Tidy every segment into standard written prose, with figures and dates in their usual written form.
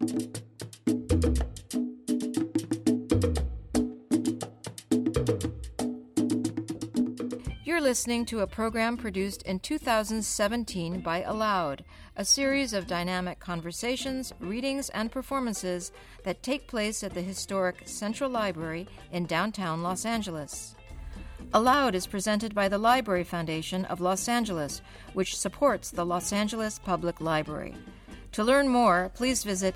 You're listening to a program produced in 2017 by Aloud, a series of dynamic conversations, readings, and performances that take place at the historic Central Library in downtown Los Angeles. Aloud is presented by the Library Foundation of Los Angeles, which supports the Los Angeles Public Library. To learn more, please visit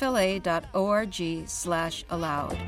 lfla.org/aloud.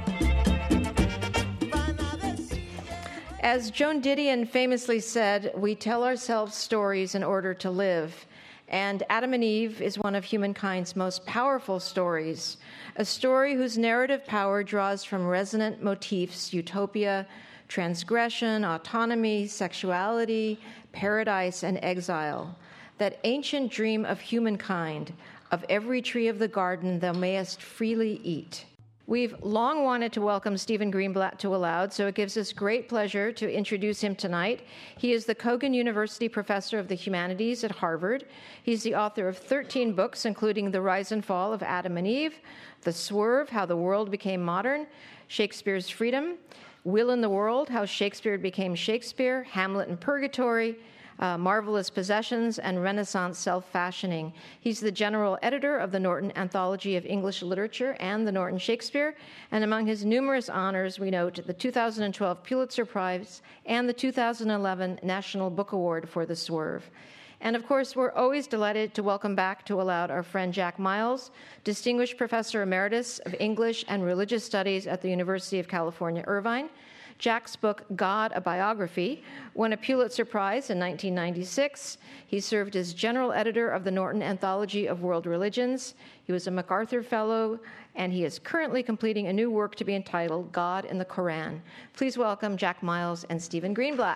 As Joan Didion famously said, we tell ourselves stories in order to live. And Adam and Eve is one of humankind's most powerful stories, a story whose narrative power draws from resonant motifs: utopia, transgression, autonomy, sexuality, paradise, and exile. That ancient dream of humankind, of every tree of the garden thou mayest freely eat. We've long wanted to welcome Stephen Greenblatt to Aloud, so it gives us great pleasure to introduce him tonight. He is the Kogan University Professor of the Humanities at Harvard. He's the author of 13 books, including The Rise and Fall of Adam and Eve, The Swerve, How the World Became Modern, Shakespeare's Freedom, Will in the World, How Shakespeare Became Shakespeare, Hamlet and Purgatory, Marvelous Possessions, and Renaissance Self-Fashioning. He's the general editor of the Norton Anthology of English Literature and the Norton Shakespeare, and among his numerous honors, we note the 2012 Pulitzer Prize and the 2011 National Book Award for The Swerve. And of course, we're always delighted to welcome back to Aloud our friend Jack Miles, Distinguished Professor Emeritus of English and Religious Studies at the University of California, Irvine. Jack's book, God, a Biography, won a Pulitzer Prize in 1996. He served as general editor of the Norton Anthology of World Religions. He was a MacArthur Fellow, and he is currently completing a new work to be entitled God in the Koran. Please welcome Jack Miles and Stephen Greenblatt.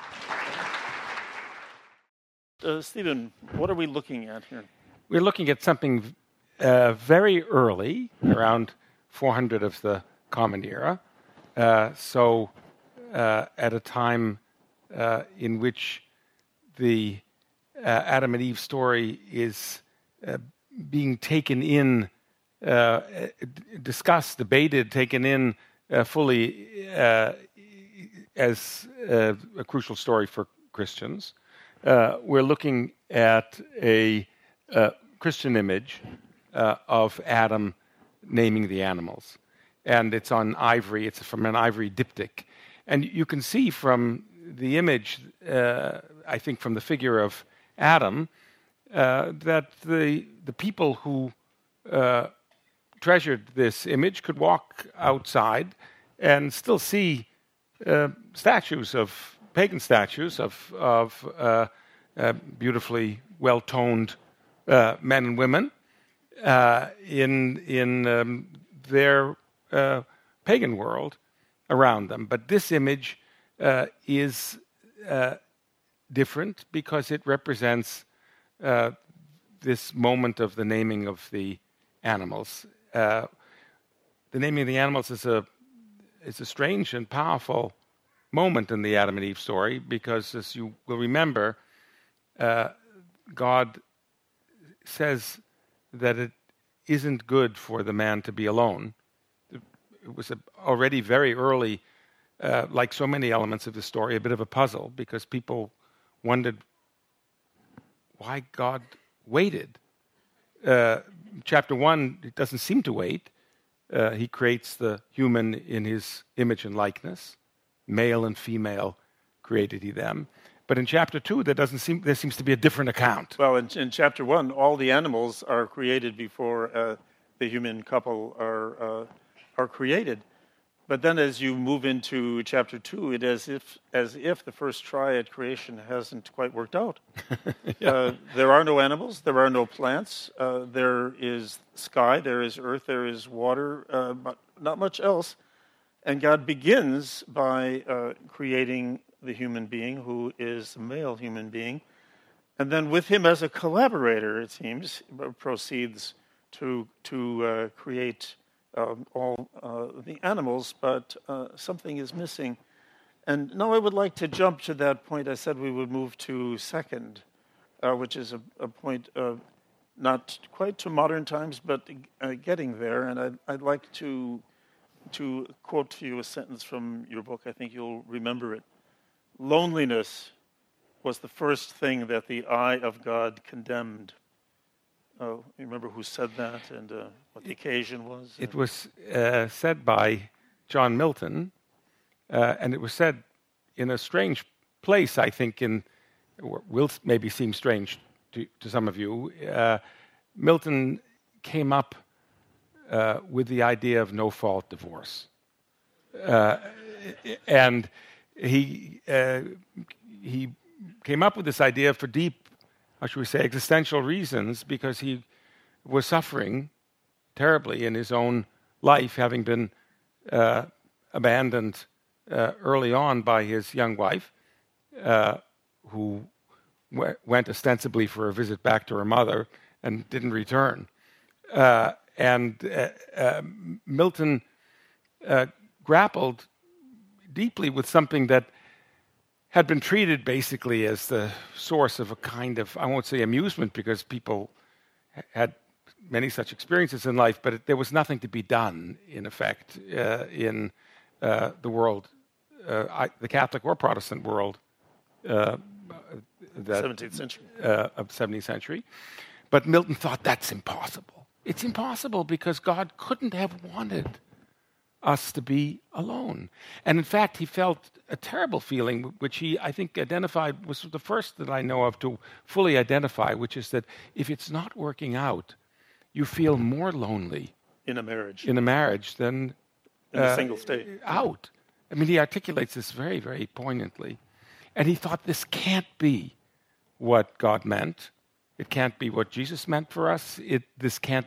Stephen, what are we looking at here? We're looking at something very early, around 400 of the Common Era. At a time in which the Adam and Eve story is being taken in, discussed, debated, taken in fully as a crucial story for Christians. We're looking at a Christian image of Adam naming the animals. And it's on ivory. It's from an ivory diptych. And you can see from the image, I think from the figure of Adam, that the people who treasured this image could walk outside and still see statues of pagan statues of beautifully well-toned men and women in their pagan world around them. But this image is different because it represents this moment of the naming of the animals. The naming of the animals is a strange and powerful moment in the Adam and Eve story because, as you will remember, God says that it isn't good for the man to be alone. It was already very early, like so many elements of the story, a bit of a puzzle because people wondered why God waited. Chapter 1, it doesn't seem to wait. He creates the human in his image and likeness. Male and female created he them. But in chapter 2, there seems to be a different account. Well, in chapter 1, all the animals are created before the human couple are created. But then as you move into chapter 2, it is as if the first try at creation hasn't quite worked out. Yeah. There are no animals, there are no plants, there is sky, there is earth, there is water, but not much else. And God begins by creating the human being, who is a male human being. And then with him as a collaborator, it seems, proceeds to create all the animals, but something is missing. And now I would like to jump to that point I said we would move to second, which is a point not quite to modern times, but getting there. And I'd like to quote to you a sentence from your book. I think you'll remember it. Loneliness was the first thing that the eye of God condemned. Oh, you remember who said that and what the occasion was? It was said by John Milton, and it was said in a strange place, I think, will maybe seem strange to some of you. Milton came up with the idea of no-fault divorce. And he came up with this idea for deep, how should we say, existential reasons, because he was suffering terribly in his own life, having been abandoned early on by his young wife, who went ostensibly for a visit back to her mother and didn't return. Milton grappled deeply with something that had been treated basically as the source of a kind of, I won't say amusement, because people had many such experiences in life, but there was nothing to be done, in effect, in the world, the Catholic or Protestant world, the 17th century. Of 17th century. But Milton thought that's impossible. It's impossible because God couldn't have wanted us to be alone. And in fact, he felt a terrible feeling, which he, I think, identified, was the first that I know of to fully identify, which is that if it's not working out, you feel more lonely in a marriage than in a single state. Out. I mean, he articulates this very, very poignantly. And he thought this can't be what God meant. It can't be what Jesus meant for us. This can't,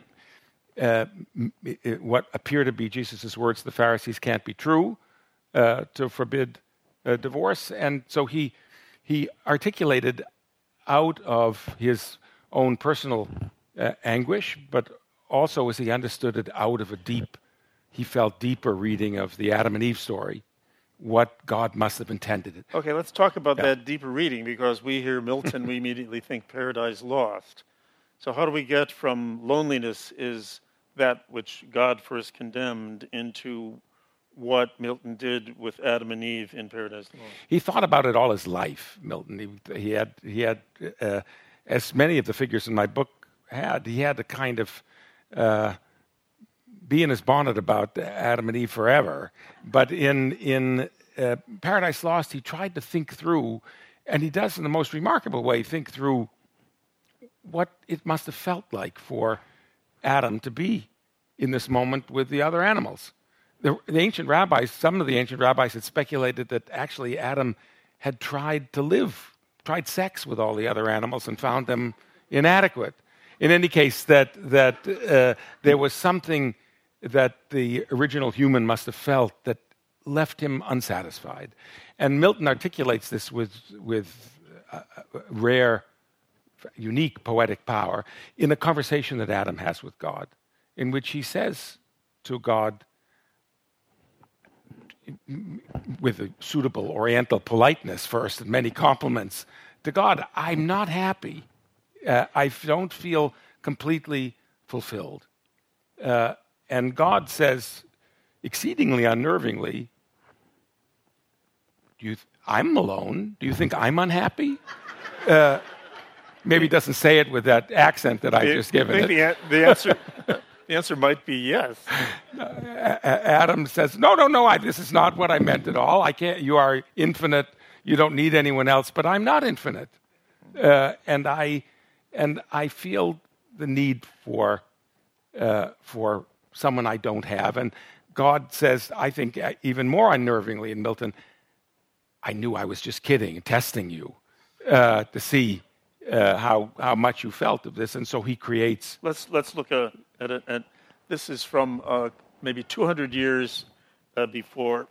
what appear to be Jesus' words, the Pharisees, can't be true to forbid divorce. And so he articulated out of his own personal anguish, but also, as he understood it, out of he felt deeper reading of the Adam and Eve story, what God must have intended it. Okay, let's talk about that deeper reading, because we hear Milton, we immediately think Paradise Lost. So how do we get from loneliness is that which God first condemned into what Milton did with Adam and Eve in Paradise Lost? He thought about it all his life, Milton. He had as many of the figures in my book had, he had to kind of be in his bonnet about Adam and Eve forever. But in Paradise Lost, he tried to think through, and he does in the most remarkable way, think through what it must have felt like for Adam to be in this moment with the other animals. The ancient rabbis, some of the ancient rabbis had speculated that actually Adam had tried tried sex with all the other animals and found them inadequate. In any case, that there was something that the original human must have felt that left him unsatisfied. And Milton articulates this with rare, unique poetic power in a conversation that Adam has with God, in which he says to God, with a suitable Oriental politeness first and many compliments, to God, I'm not happy. I don't feel completely fulfilled. And God says, exceedingly unnervingly, I'm alone. Do you think I'm unhappy? Maybe he doesn't say it with that accent that I've just given it. The answer might be yes. Adam says, no, this is not what I meant at all. I can't. You are infinite. You don't need anyone else, but I'm not infinite. And I feel the need for someone I don't have. And God says, I think even more unnervingly in Milton, I knew I was just kidding, testing you to see how much you felt of this. And so he creates. Let's look at it. And this is from maybe 200 years before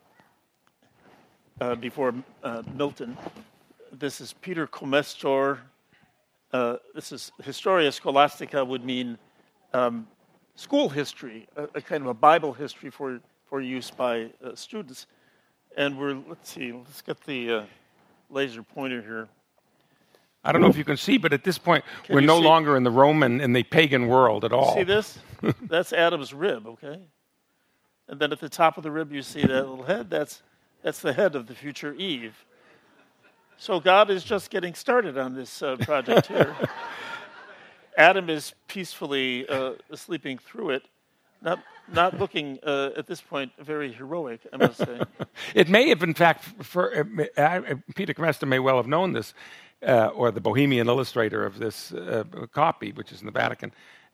Milton. This is Peter Comestor. This is Historia Scholastica, would mean school history, a kind of a Bible history for use by students. And let's get the laser pointer here. I don't know if you can see, but at this point, we're you no see? longer in the Roman and the pagan world at all. See this? That's Adam's rib, okay? And then at the top of the rib, you see that little head. That's the head of the future Eve. So God is just getting started on this project here. Adam is peacefully sleeping through it, not looking at this point very heroic, I must say. It may have, in fact, Peter Comesta may well have known this, or the Bohemian illustrator of this copy, which is in the Vatican.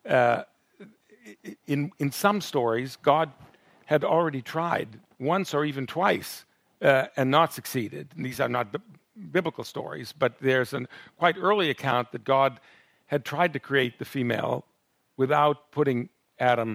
In some stories, God had already tried once or even twice and not succeeded. And these are not biblical stories, but there's a quite early account that God had tried to create the female without putting Adam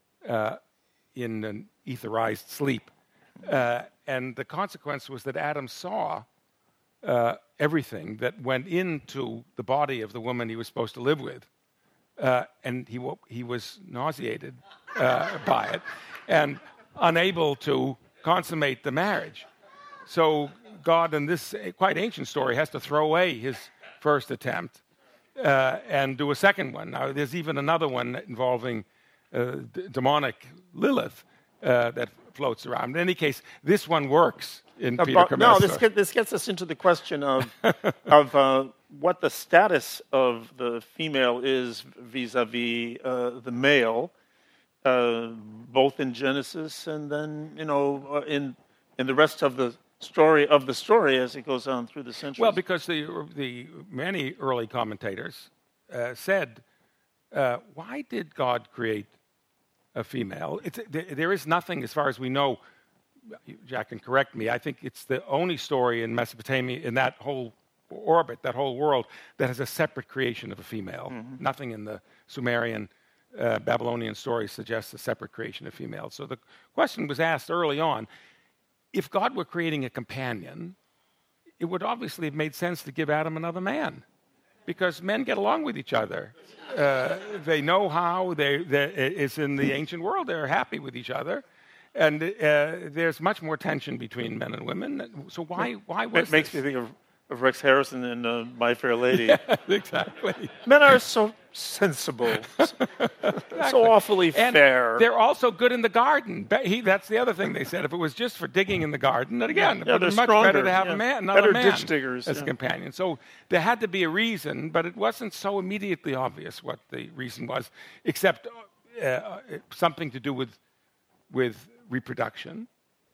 in an etherized sleep. And the consequence was that Adam saw everything that went into the body of the woman he was supposed to live with. And he was nauseated by it and unable to consummate the marriage. So God, in this quite ancient story, has to throw away his first attempt and do a second one. Now, there's even another one involving demonic Lilith that floats around. In any case, this one works in Peter Comesta. No, this gets us into the question of what the status of the female is vis-a-vis the male, both in Genesis and then in the rest of the story as it goes on through the centuries. Well, because the many early commentators said, why did God create a female? There is nothing, as far as we know. Jack can correct me. I think it's the only story in Mesopotamia, in that whole orbit, that whole world, that has a separate creation of a female. Mm-hmm. Nothing in the Sumerian, Babylonian stories suggests a separate creation of female. So the question was asked early on, if God were creating a companion, it would obviously have made sense to give Adam another man, because men get along with each other. They know how. It's in the ancient world. They're happy with each other. And there's much more tension between men and women. So why was it makes me think of Rex Harrison in My Fair Lady. Yeah, exactly. Men are so sensible, so awfully fair. They're also good in the garden. That's the other thing they said. If it was just for digging in the garden, then again, it would be much better to have another man ditch diggers, as a companion. So there had to be a reason, but it wasn't so immediately obvious what the reason was, except something to do with reproduction.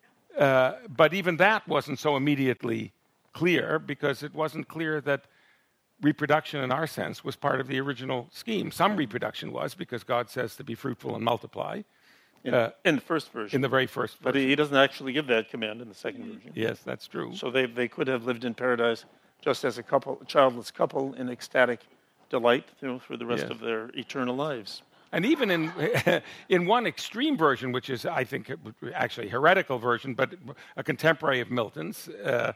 But even that wasn't so immediately clear, because it wasn't clear that reproduction in our sense was part of the original scheme. Some reproduction was, because God says to be fruitful and multiply. In the first version. In the very first version. But he doesn't actually give that command in the second version. Yes, that's true. So they could have lived in paradise just as a childless couple in ecstatic delight through the rest of their eternal lives. And even in one extreme version, which is, I think, actually a heretical version, but a contemporary of Milton's,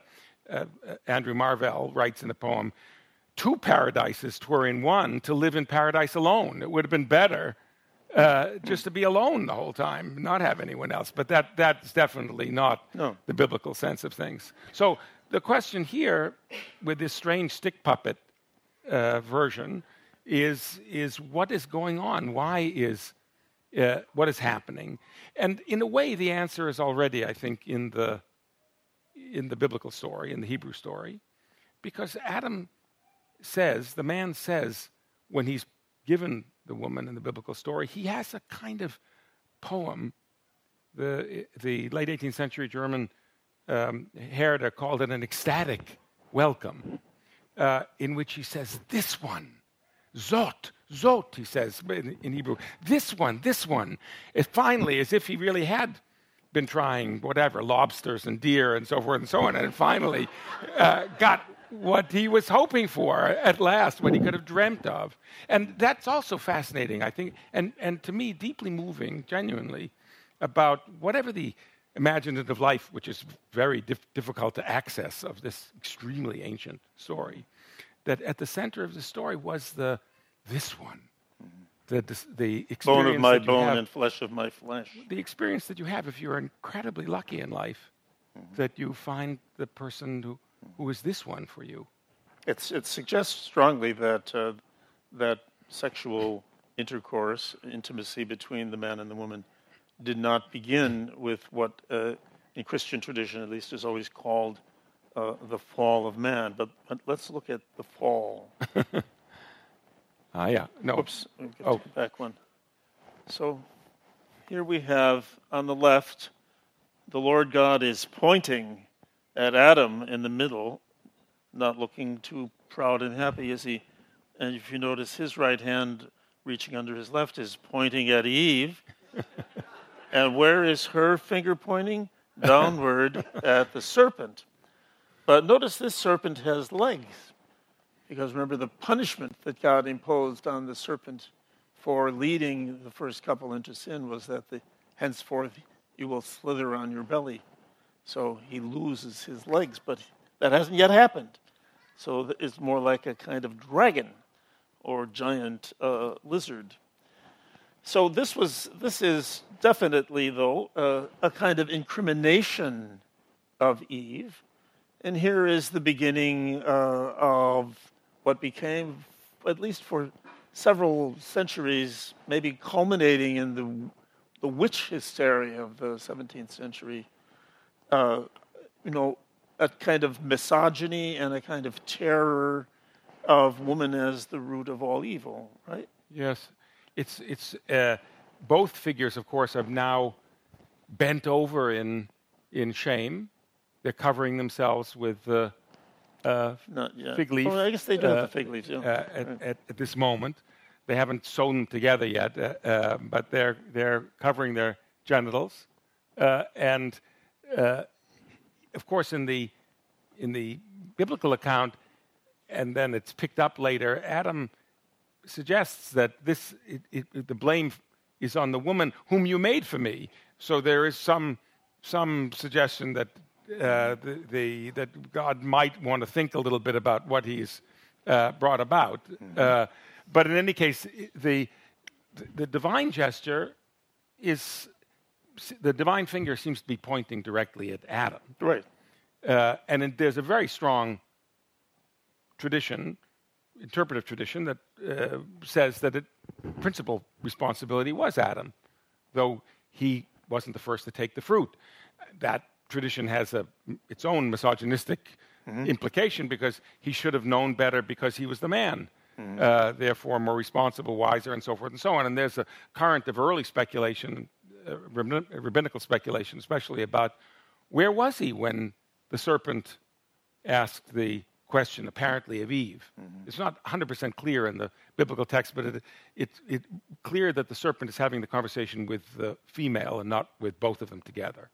Andrew Marvell writes in the poem, "Two paradises 'twere in one, to live in paradise alone. It would have been better just to be alone the whole time, not have anyone else." But that's definitely not the biblical sense of things. So the question here, with this strange stick puppet version, is what is going on? Why is what is happening? And in a way, the answer is already, I think, in the biblical story, in the Hebrew story, because Adam says, the man says, when he's given the woman in the biblical story, he has a kind of poem. The late 18th century German Herder called it an ecstatic welcome, in which he says, "This one, Zot, Zot," he says in Hebrew, this one. It finally, as if he really had been trying whatever, lobsters and deer and so forth and so on, and finally got what he was hoping for at last, what he could have dreamt of. And that's also fascinating, I think, and to me, deeply moving, genuinely, about whatever the imaginative life, which is very difficult to access, of this extremely ancient story, that at the center of the story was this one. The experience, bone of my bone and flesh of my flesh. The experience that you have if you're incredibly lucky in life, that you find the person who is this one for you. It suggests strongly that that sexual intercourse, intimacy between the man and the woman, did not begin with what, in Christian tradition at least, is always called the fall of man. But let's look at the fall. Yeah. No. Oops. Back one. So here we have on the left, the Lord God is pointing at Adam in the middle, not looking too proud and happy, is he? And if you notice, his right hand reaching under his left is pointing at Eve. And where is her finger pointing? Downward at the serpent. But notice this serpent has legs. Because remember, the punishment that God imposed on the serpent for leading the first couple into sin was that henceforth you will slither on your belly. So he loses his legs, but that hasn't yet happened. So it's more like a kind of dragon or giant lizard. So this is definitely, though, a kind of incrimination of Eve. And here is the beginning of what became, at least for several centuries, maybe culminating in the witch hysteria of the 17th century, a kind of misogyny and a kind of terror of woman as the root of all evil, right? Yes. It's both figures, of course, have now bent over in shame. They're covering themselves with fig leaf. Oh, I guess they do have the fig leaves, yeah. At this moment. They haven't sewn them together yet, but they're covering their genitals. And of course, in the biblical account, and then it's picked up later, Adam suggests that the blame is on the woman whom you made for me. So there is some suggestion that that God might want to think a little bit about what He's brought about. But in any case, the divine gesture is the divine finger seems to be pointing directly at Adam. Right. And there's a very strong tradition, interpretive tradition, that says that principal responsibility was Adam, though he wasn't the first to take the fruit. That tradition has its own misogynistic implication, because he should have known better because he was the man, therefore more responsible, wiser, and so forth and so on. And there's a current of early speculation, rabbinical speculation, especially about where was he when the serpent asked the question, apparently, of Eve. It's not 100% clear in the biblical text, but it's clear that the serpent is having the conversation with the female and not with both of them together.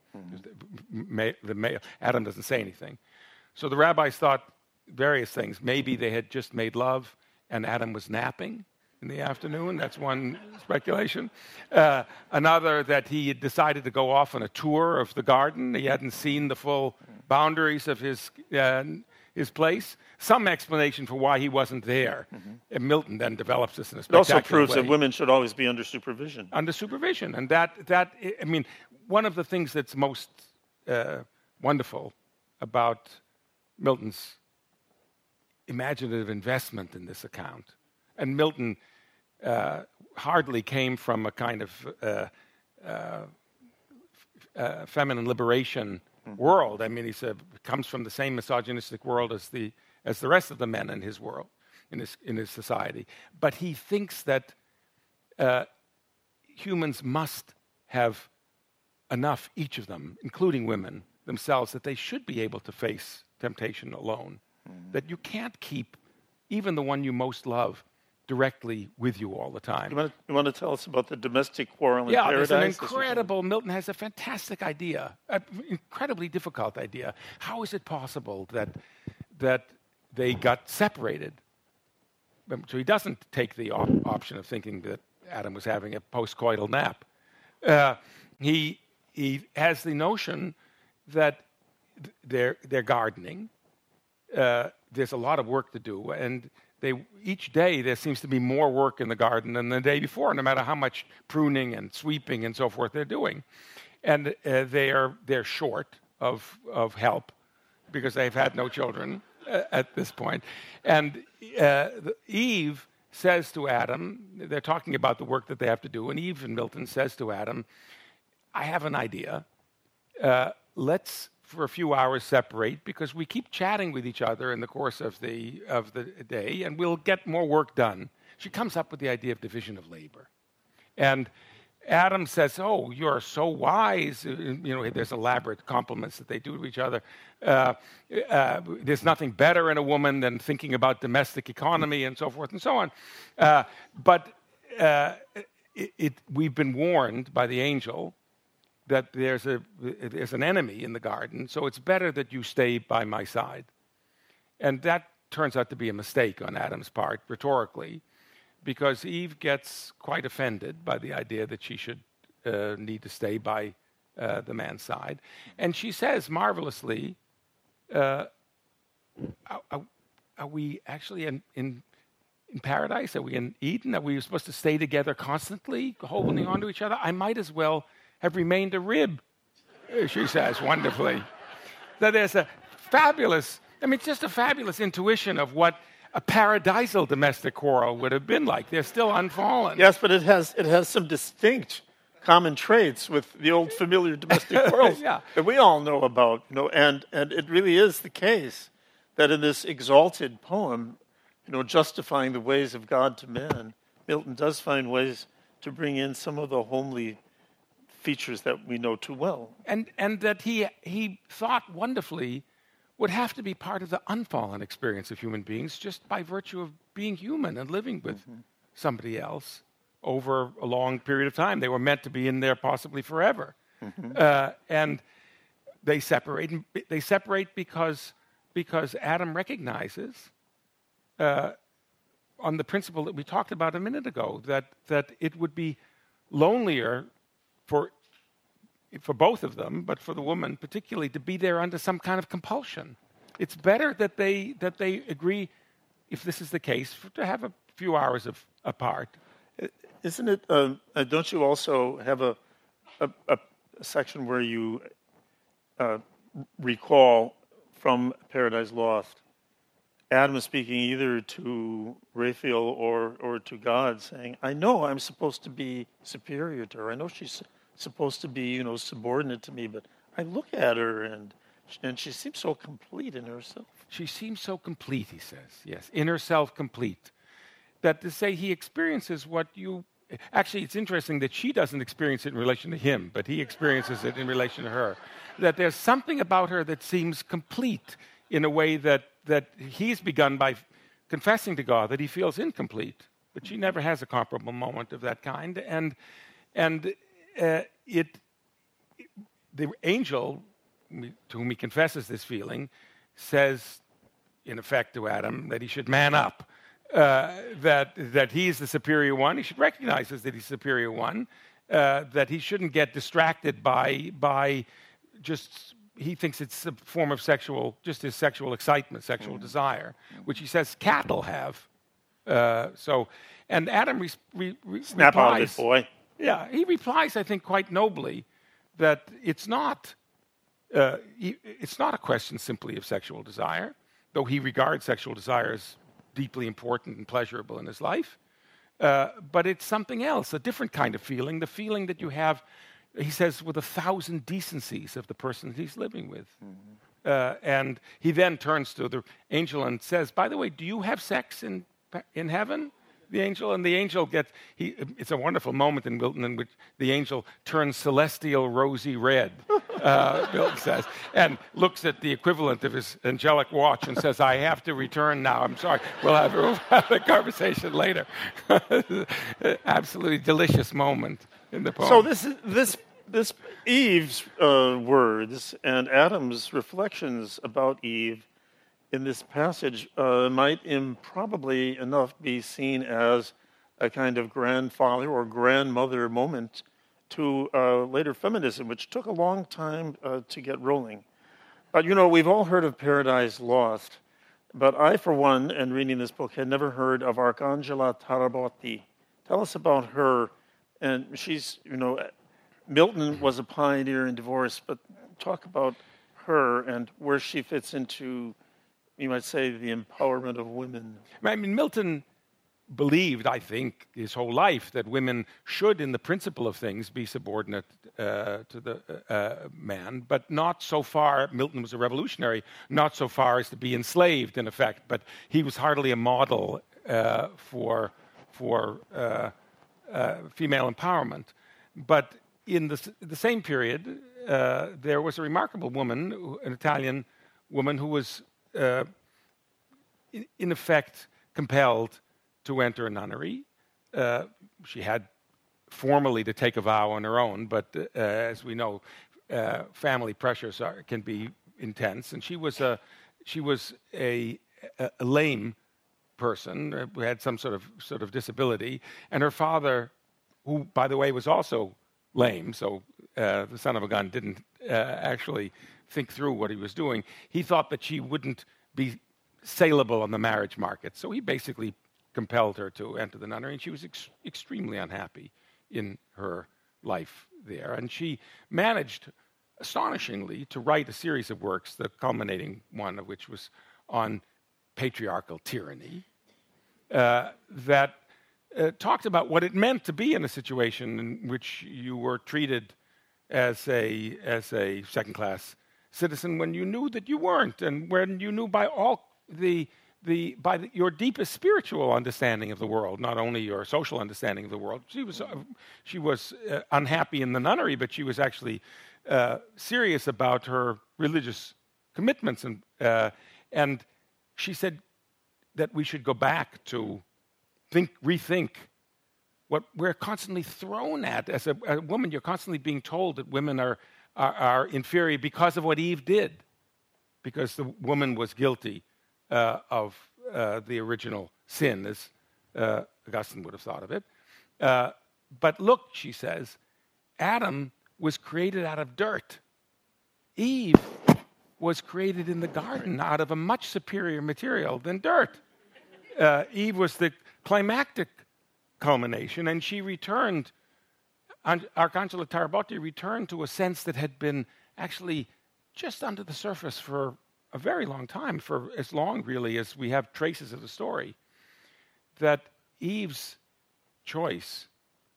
The male, Adam doesn't say anything. So the rabbis thought various things. Maybe they had just made love and Adam was napping in the afternoon. That's one speculation. Another, that he had decided to go off on a tour of the garden. He hadn't seen the full boundaries of his place. Some explanation for why he wasn't there. And Milton then develops this in a spectacular way. It also proves that women should always be under supervision. Under supervision. And that I mean, one of the things that's most wonderful about Milton's imaginative investment in this account, and Milton hardly came from a kind of feminine liberation world. I mean, he comes from the same misogynistic world as the rest of the men in his world, in his society. But he thinks that humans must have enough, each of them, including women themselves, that they should be able to face temptation alone. That you can't keep even the one you most love directly with you all the time. You want to tell us about the domestic quarrel in paradise? Yeah, it's an incredible, Milton has a fantastic idea, an incredibly difficult idea. How is it possible that they got separated? So he doesn't take the option of thinking that Adam was having a postcoital nap. He has the notion that they're gardening. There's a lot of work to do, and each day there seems to be more work in the garden than the day before, no matter how much pruning and sweeping and so forth they're doing. And they're short of help because they've had no children. at this point. And Eve says to Adam, they're talking about the work that they have to do, and Eve and Milton says to Adam, I have an idea. Let's, for a few hours, separate, because we keep chatting with each other in the course of the day, and we'll get more work done. She comes up with the idea of division of labor. And Adam says, oh, you're so wise. There's elaborate compliments that they do to each other. There's nothing better in a woman than thinking about domestic economy and so forth and so on. But we've been warned by the angel that there's an enemy in the garden, so it's better that you stay by my side. And that turns out to be a mistake on Adam's part, rhetorically, because Eve gets quite offended by the idea that she should need to stay by the man's side. And she says marvelously, are we actually in paradise? Are we in Eden? Are we supposed to stay together constantly, holding on to each other? I might as well have remained a rib, she says wonderfully. So there's a fabulous, just a fabulous intuition of what a paradisal domestic quarrel would have been like. They're still unfallen. Yes, but it has some distinct common traits with the old familiar domestic quarrels that we all know about. And it really is the case that in this exalted poem, justifying the ways of God to man, Milton does find ways to bring in some of the homely features that we know too well. And that he thought wonderfully would have to be part of the unfallen experience of human beings just by virtue of being human and living with somebody else over a long period of time. They were meant to be in there possibly forever. And they separate. They separate because Adam recognizes, on the principle that we talked about a minute ago, that it would be lonelier for both of them, but for the woman particularly, to be there under some kind of compulsion. It's better that they agree, if this is the case, to have a few hours apart. Isn't it? Don't you also have a section where you recall from Paradise Lost, Adam is speaking either to Raphael or to God, saying, "I know I'm supposed to be superior to her. I know she's supposed to be, subordinate to me, but I look at her and she seems so complete in herself." She seems so complete, he says. Yes, in herself complete. That to say he experiences what you... Actually, it's interesting that she doesn't experience it in relation to him, but he experiences it in relation to her. That there's something about her that seems complete in a way that he's begun by confessing to God that he feels incomplete. But she never has a comparable moment of that kind. And the angel, to whom he confesses this feeling, says, in effect, to Adam that he should man up, that he's the superior one. He should recognize that he's the superior one, that he shouldn't get distracted by just, he thinks it's a form of just his sexual excitement, sexual desire, which he says cattle have. And Adam snap out of it, boy. Yeah, he replies, I think, quite nobly that it's not a question simply of sexual desire, though he regards sexual desire as deeply important and pleasurable in his life. But it's something else, a different kind of feeling, the feeling that you have, he says, with 1,000 decencies of the person that he's living with. And he then turns to the angel and says, by the way, do you have sex in heaven? The angel gets, it's a wonderful moment in Milton in which the angel turns celestial rosy red, Milton says, and looks at the equivalent of his angelic watch and says, I have to return now. I'm sorry. We'll have a conversation later. Absolutely delicious moment in the poem. So this Eve's words and Adam's reflections about Eve in this passage might improbably enough be seen as a kind of grandfather or grandmother moment to later feminism, which took a long time to get rolling. But, we've all heard of Paradise Lost, but I, for one, and reading this book, had never heard of Arcangela Tarabotti. Tell us about her. And she's, Milton was a pioneer in divorce, but talk about her and where she fits into you might say, the empowerment of women. I mean, Milton believed, I think, his whole life that women should, in the principle of things, be subordinate to the man, but not so far. Milton was a revolutionary, not so far as to be enslaved, in effect, but he was hardly a model for female empowerment. But in the same period, there was a remarkable woman, an Italian woman, who was, in effect, compelled to enter a nunnery. She had formally to take a vow on her own, but as we know, family pressures can be intense. And she was a lame person who had some sort of disability, and her father, who, by the way, was also lame, so the son of a gun didn't actually think through what he was doing. He thought that she wouldn't be saleable on the marriage market, so he basically compelled her to enter the nunnery, and she was extremely unhappy in her life there. And she managed, astonishingly, to write a series of works, the culminating one of which was on patriarchal tyranny, that talked about what it meant to be in a situation in which you were treated as a second-class citizen when you knew that you weren't, and when you knew by all your deepest spiritual understanding of the world, not only your social understanding of the world. She was unhappy in the nunnery, but she was actually serious about her religious commitments, and she said that we should go back to rethink what we're constantly thrown at. As a woman, you're constantly being told that women are inferior because of what Eve did, because the woman was guilty of the original sin, as Augustine would have thought of it. But look, she says, Adam was created out of dirt. Eve was created in the garden out of a much superior material than dirt. Eve was the climactic culmination, and she returned, Arcangela Tarabotti returned to a sense that had been actually just under the surface for a very long time, for as long, really, as we have traces of the story, that Eve's choice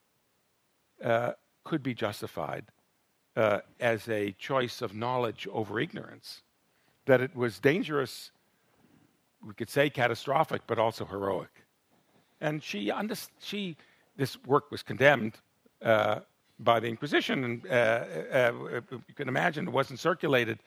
could be justified as a choice of knowledge over ignorance, that it was dangerous, we could say catastrophic, but also heroic. And this work was condemned by the Inquisition, and you can imagine it wasn't circulated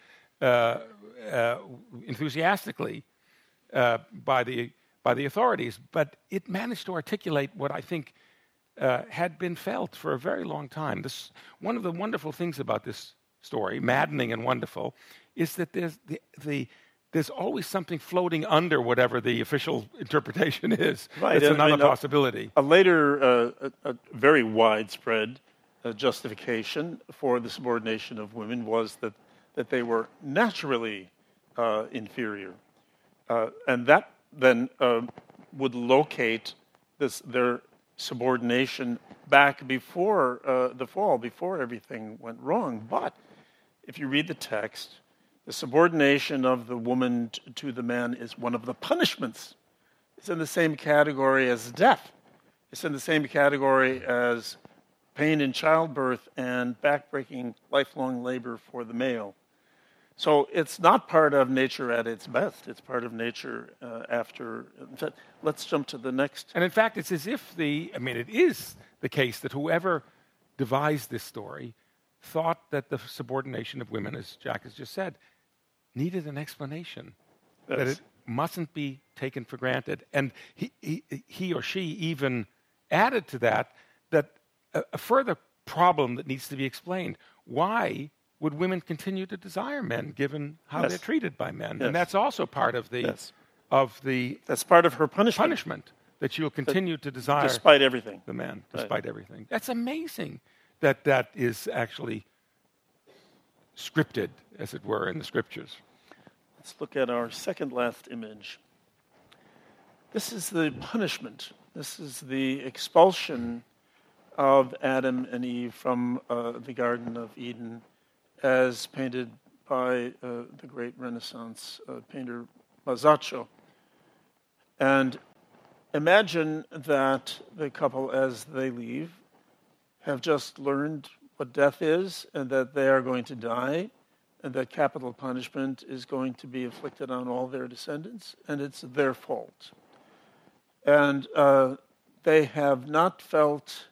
enthusiastically by the authorities, but it managed to articulate what I think had been felt for a very long time. One of the wonderful things about this story, maddening and wonderful, is that there's always something floating under whatever the official interpretation is. Right. It's another possibility. A later, a very widespread justification for the subordination of women was that they were naturally inferior. And that then would locate their subordination back before the fall, before everything went wrong. But if you read the text, the subordination of the woman to the man is one of the punishments. It's in the same category as death. It's in the same category as pain in childbirth and backbreaking lifelong labor for the male. So it's not part of nature at its best. It's part of nature after. In fact, let's jump to the next. And in fact, it's as if it is the case that whoever devised this story thought that the subordination of women, as Jack has just said, needed an explanation, yes, that it mustn't be taken for granted. And he or she even added to that a further problem that needs to be explained. Why would women continue to desire men given how yes, they're treated by men? Yes. And that's also part of yes, that's part of her punishment. Punishment, that she'll continue to desire despite everything. The man, despite right, everything. That's amazing that is actually scripted, as it were, in the scriptures. Let's look at our second last image. This is the punishment. This is the expulsion of Adam and Eve from the Garden of Eden, as painted by the great Renaissance painter Masaccio. And imagine that the couple, as they leave, have just learned what death is and that they are going to die and that capital punishment is going to be inflicted on all their descendants, and it's their fault. And they have not felt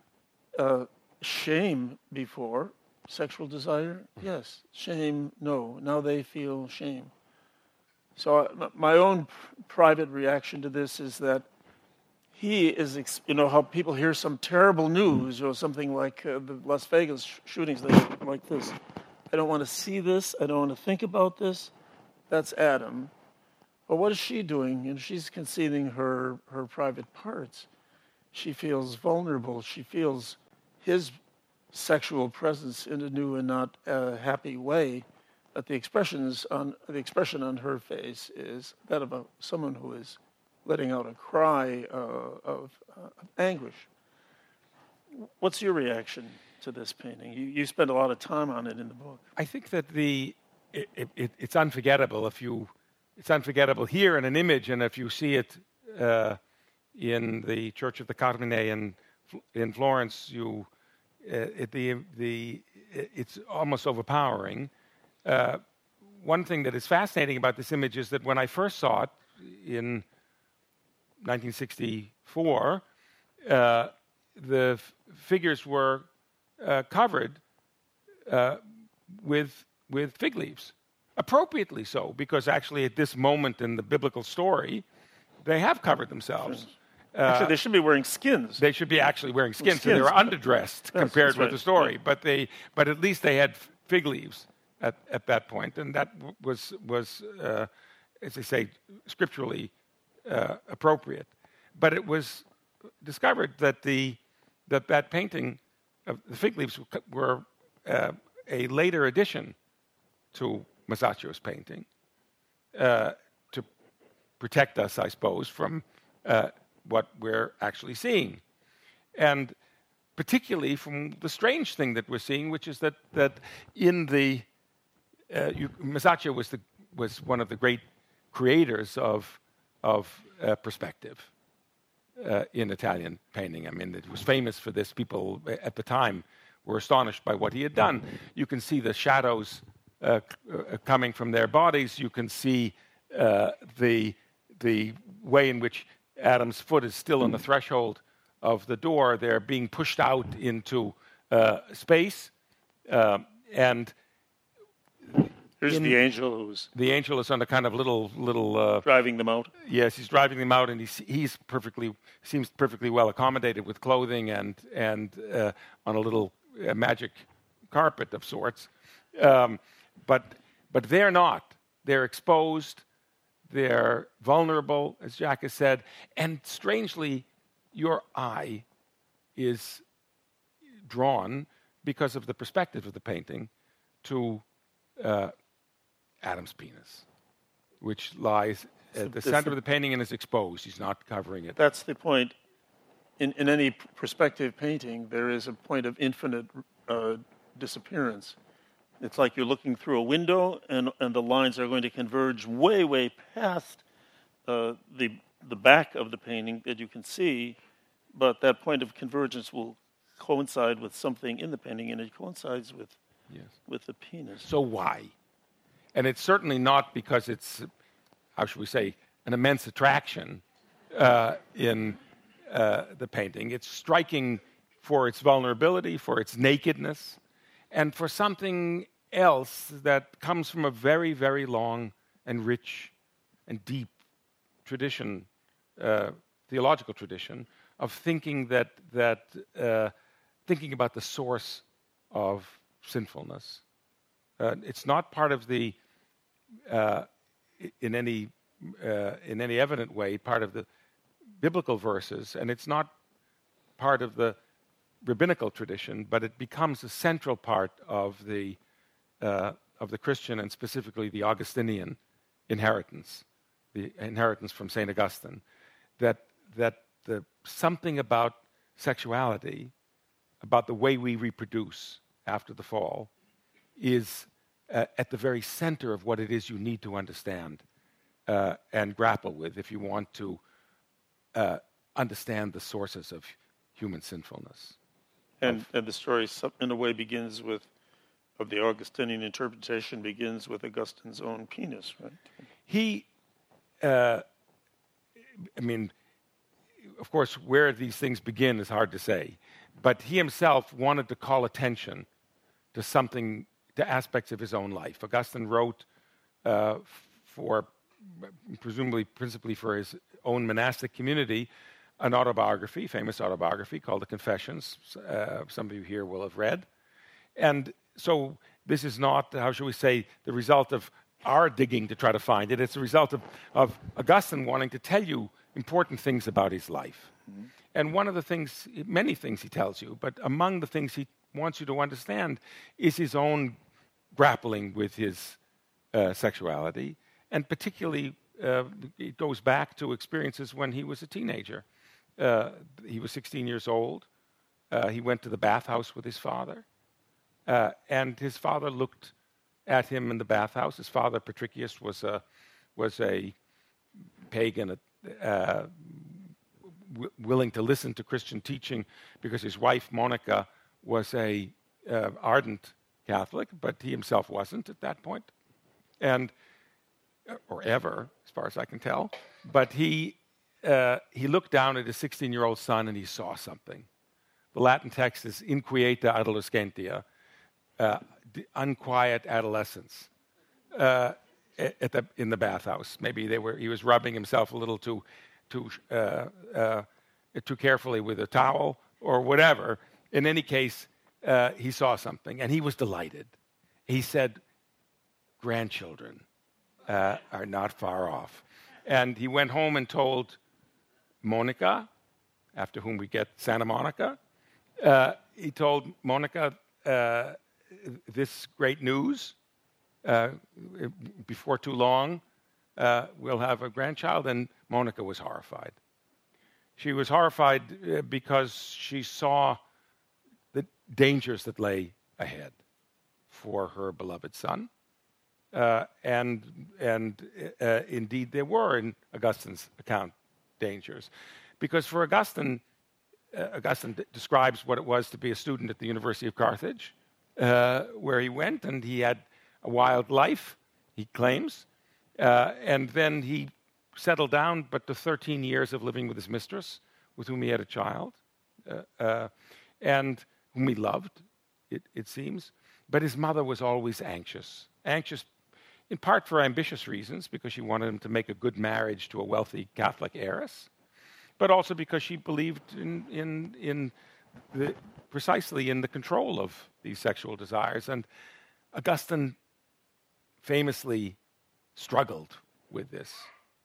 shame before. Sexual desire? Yes. Shame? No. Now they feel shame. So my own private reaction to this is that he is, how people hear some terrible news or something like the Las Vegas shootings, they go like this. I don't want to see this. I don't want to think about this. That's Adam. But what is she doing? And she's concealing her private parts. She feels vulnerable. She feels his sexual presence in a new and not happy way. But the expression on her face is that of someone who is letting out a cry of anguish. What's your reaction to this painting? You spend a lot of time on it in the book. I think that it's unforgettable. It's unforgettable here in an image, and if you see it in the Church of the Carmine in Florence, it's almost overpowering. One thing that is fascinating about this image is that when I first saw it in 1964, the figures were covered with fig leaves. Appropriately so, because actually at this moment in the biblical story, they have covered themselves. Actually, they should be wearing skins. They should be actually wearing skins, so they were underdressed compared with the story. Yeah. But at least they had fig leaves at that point, and that was as they say, scripturally appropriate. But it was discovered that that painting of the fig leaves were a later addition to Masaccio's painting to protect us, I suppose, from what we're actually seeing. And particularly from the strange thing that we're seeing, which is that in the Masaccio was one of the great creators of perspective in Italian painting. I mean, it was famous for this. People at the time were astonished by what he had done. You can see the shadows coming from their bodies. You can see the way in which Adam's foot is still on the threshold of the door. They're being pushed out into space, and here's the angel who's the angel is on a kind of little driving them out. Yes, he's driving them out, and he's seems perfectly well accommodated with clothing and on a little magic carpet of sorts. But they're not. They're exposed. They're vulnerable, as Jack has said. And strangely, your eye is drawn, because of the perspective of the painting, to Adam's penis, which lies at the center of the painting and is exposed. He's not covering it. That's the point. In any perspective painting, there is a point of infinite disappearance. It's like you're looking through a window, and the lines are going to converge way, way past the back of the painting that you can see, but that point of convergence will coincide with something in the painting, and it coincides with the penis. So why? And it's certainly not because it's, how should we say, an immense attraction in the painting. It's striking for its vulnerability, for its nakedness, and for something else that comes from a very, very long and rich and deep tradition, theological tradition, of thinking thinking about the source of sinfulness. It's not part of the, in any evident way, part of the biblical verses, and it's not part of the rabbinical tradition, but it becomes a central part of the Christian and specifically the Augustinian inheritance, the inheritance from St. Augustine, that something about sexuality, about the way we reproduce after the fall, is at the very center of what it is you need to understand and grapple with if you want to understand the sources of human sinfulness. And the story, in a way, of the Augustinian interpretation, begins with Augustine's own penis, right? He, of course, where these things begin is hard to say, but he himself wanted to call attention to to aspects of his own life. Augustine wrote principally for his own monastic community, an autobiography, famous autobiography called The Confessions. Some of you here will have read. And so this is not, how shall we say, the result of our digging to try to find it. It's a result of Augustine wanting to tell you important things about his life. Mm-hmm. And one of the things, many things he tells you, but among the things he wants you to understand is his own grappling with his sexuality. And particularly, it goes back to experiences when he was a teenager. He was 16 years old. He went to the bathhouse with his father. And his father looked at him in the bathhouse. His father, Patricius, was a pagan, willing to listen to Christian teaching because his wife, Monica, was a ardent Catholic, but he himself wasn't at that point, or ever, as far as I can tell. But he looked down at his 16-year-old son and he saw something. The Latin text is inquieta adolescentia, unquiet adolescence, in the bathhouse. Maybe he was rubbing himself a little too carefully with a towel or whatever. In any case, he saw something and he was delighted. He said, "Grandchildren are not far off." And he went home and told Monica, after whom we get Santa Monica. He told Monica this great news. Before too long, we'll have a grandchild. And Monica was horrified. She was horrified because she saw the dangers that lay ahead for her beloved son. And indeed there were, in Augustine's account, dangers. Because for Augustine describes what it was to be a student at the University of Carthage, where he went, and he had a wild life, he claims, and then he settled down, but to 13 years of living with his mistress, with whom he had a child, and whom he loved, it seems. But his mother was always anxious in part for ambitious reasons, because she wanted him to make a good marriage to a wealthy Catholic heiress, but also because she believed precisely in the control of these sexual desires. And Augustine famously struggled with this.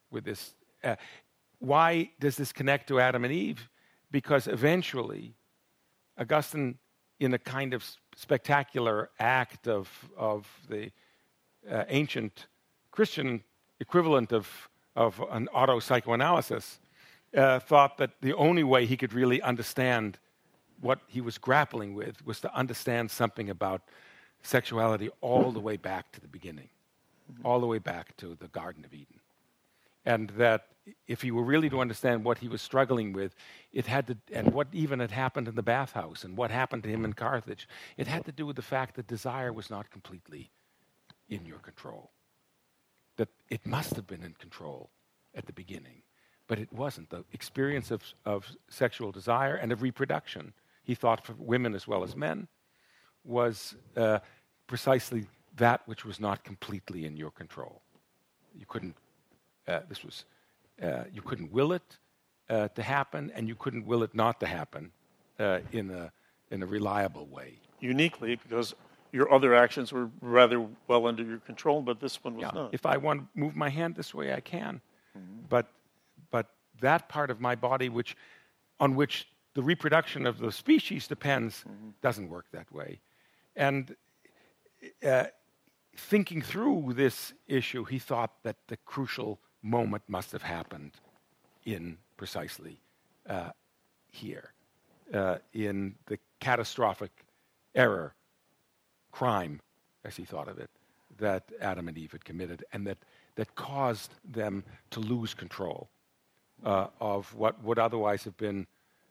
Why does this connect to Adam and Eve? Because eventually, Augustine, in a kind of spectacular act of the ancient Christian equivalent of an auto-psychoanalysis, thought that the only way he could really understand what he was grappling with was to understand something about sexuality all the way back to the beginning, all the way back to the Garden of Eden. And that if he were really to understand what he was struggling with, it had to, and what even had happened in the bathhouse and what happened to him in Carthage, it had to do with the fact that desire was not completely in your control. That it must have been in control at the beginning, but it wasn't. The experience of sexual desire and of reproduction, he thought for women as well as men, was precisely that which was not completely in your control. You couldn't. You couldn't will it to happen, and you couldn't will it not to happen in a reliable way. Uniquely, because your other actions were rather well under your control, but this one was not. If I want to move my hand this way, I can. Mm-hmm. But that part of my body on which the reproduction of the species depends doesn't work that way. And thinking through this issue, he thought that the crucial moment must have happened in precisely here, in the catastrophic error, crime, as he thought of it, that Adam and Eve had committed, and that caused them to lose control of what would otherwise have been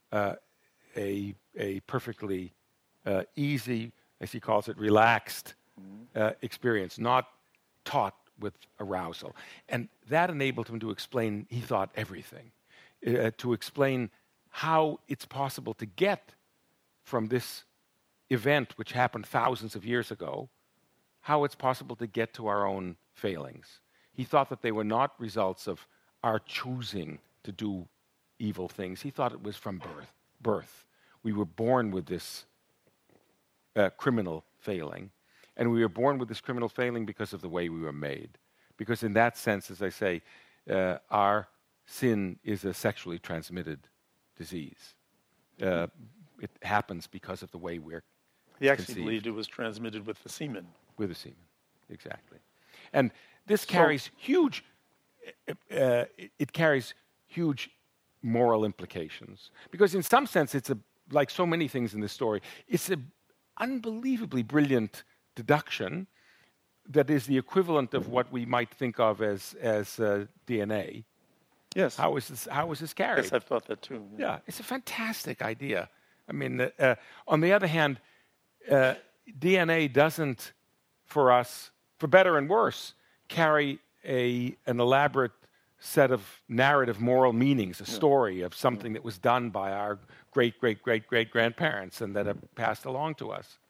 a perfectly easy, as he calls it, relaxed experience, not taught with arousal. And that enabled him to explain, he thought, everything. To explain how it's possible to get from this event, which happened thousands of years ago, how it's possible to get to our own failings. He thought that they were not results of our choosing to do evil things. He thought it was from birth. We were born with this criminal failing, and we were born with this criminal failing because of the way we were made. Because in that sense, as I say, our sin is a sexually transmitted disease. It happens because of the way we're He actually conceived. believed it was transmitted with the semen. With the semen, exactly. And this carries huge, it carries huge moral implications. Because in some sense, it's like so many things in this story, it's an unbelievably brilliant deduction that is the equivalent of what we might think of as DNA. Yes. How is this carried? Yes, I've thought that too. Yeah, it's a fantastic idea. I mean, on the other hand, DNA doesn't, for us, for better and worse, carry an elaborate set of narrative moral meanings, a story of something that was done by our great-great-great-great-grandparents and that have passed along to us.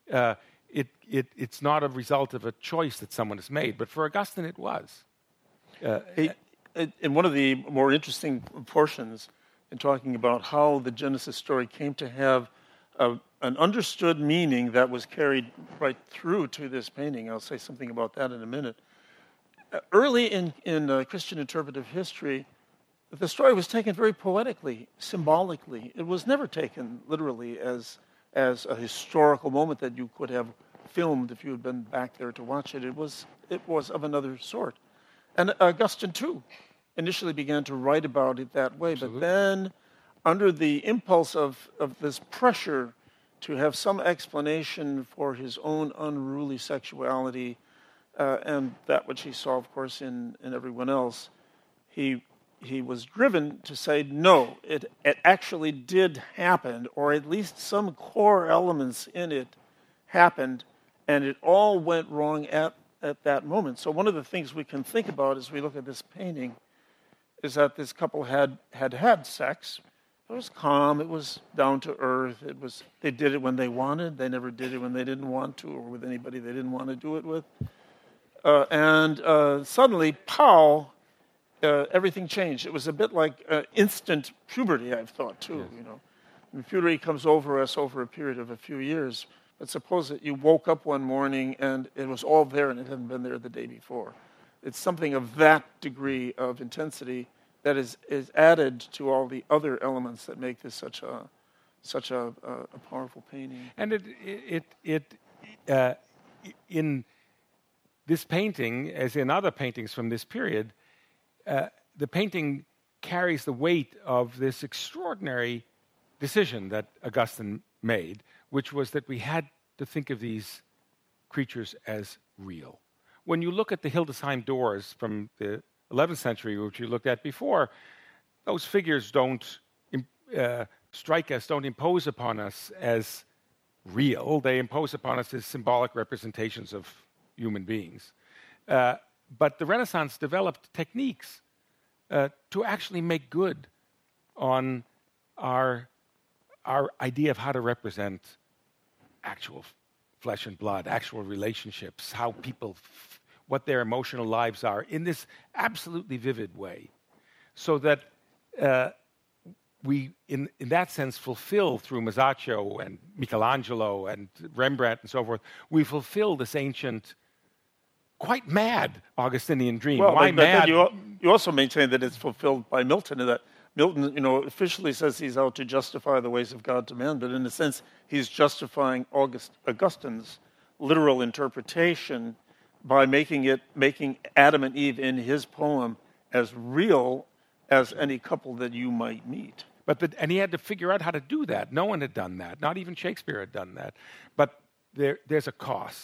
It's not a result of a choice that someone has made, but for Augustine it was. In one of the more interesting portions in talking about how the Genesis story came to have an understood meaning that was carried right through to this painting, I'll say something about that in a minute. Early in Christian interpretive history, the story was taken very poetically, symbolically. It was never taken literally as a historical moment that you could have filmed if you had been back there to watch it. It was of another sort. And Augustine, too, initially began to write about it that way. Absolutely. But then, under the impulse of this pressure to have some explanation for his own unruly sexuality, and that which he saw, of course, in everyone else, he was driven to say, no, it actually did happen, or at least some core elements in it happened, and it all went wrong at that moment. So one of the things we can think about as we look at this painting is that this couple had sex. It was calm. It was down to earth. They did it when they wanted. They never did it when they didn't want to, or with anybody they didn't want to do it with. And suddenly, pow! Everything changed. It was a bit like instant puberty, I've thought too. Yes. You know, and puberty comes over us over a period of a few years. But suppose that you woke up one morning and it was all there and it hadn't been there the day before. It's something of that degree of intensity that is added to all the other elements that make this such a powerful painting. And in this painting, as in other paintings from this period, the painting carries the weight of this extraordinary decision that Augustine made, which was that we had to think of these creatures as real. When you look at the Hildesheim doors from the 11th century, which you looked at before, those figures don't strike us, don't impose upon us as real. They impose upon us as symbolic representations of human beings. But the Renaissance developed techniques to actually make good on our idea of how to represent actual flesh and blood, actual relationships, how people, what their emotional lives are, in this absolutely vivid way. So that we, in that sense, fulfill through Masaccio and Michelangelo and Rembrandt and so forth, we fulfill this ancient, quite mad Augustinian dream. Well, Why mad? You also maintain that it's fulfilled by Milton, and that Milton, officially says he's out to justify the ways of God to man, but in a sense, he's justifying Augustine's literal interpretation by making Adam and Eve in his poem as real as any couple that you might meet. And he had to figure out how to do that. No one had done that. Not even Shakespeare had done that. But there's a cost.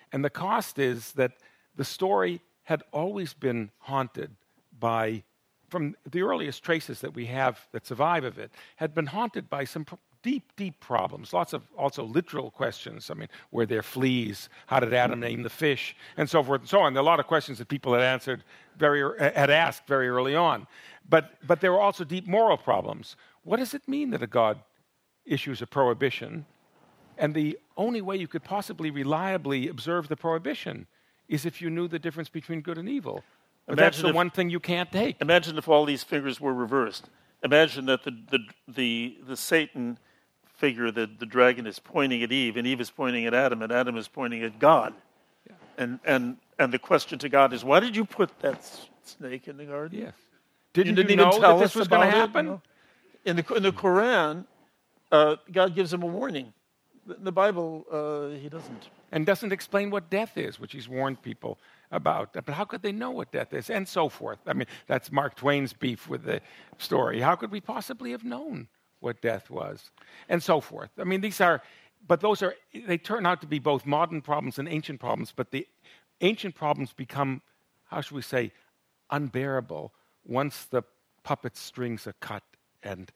And the cost is that the story had always been haunted by, from the earliest traces that we have that survive of it, had been haunted by some deep, deep problems. Lots of also literal questions. I mean, were there fleas? How did Adam name the fish? And so forth and so on. There are a lot of questions that people had asked very early on. But there were also deep moral problems. What does it mean that a God issues a prohibition, and the only way you could possibly reliably observe the prohibition is if you knew the difference between good and evil? But that's the one thing you can't take. Imagine if all these figures were reversed. Imagine that the Satan figure, the dragon, is pointing at Eve, and Eve is pointing at Adam, and Adam is pointing at God. Yeah. And the question to God is, why did you put that snake in the garden? Yes. Didn't you even know tell that this us was going to happen? You know? In the Quran, God gives him a warning. In the Bible, he doesn't. And doesn't explain what death is, which he's warned people about. But how could they know what death is? And so forth. I mean, that's Mark Twain's beef with the story. How could we possibly have known what death was? And so forth. I mean, they turn out to be both modern problems and ancient problems, but the ancient problems become, how should we say, unbearable once the puppet strings are cut and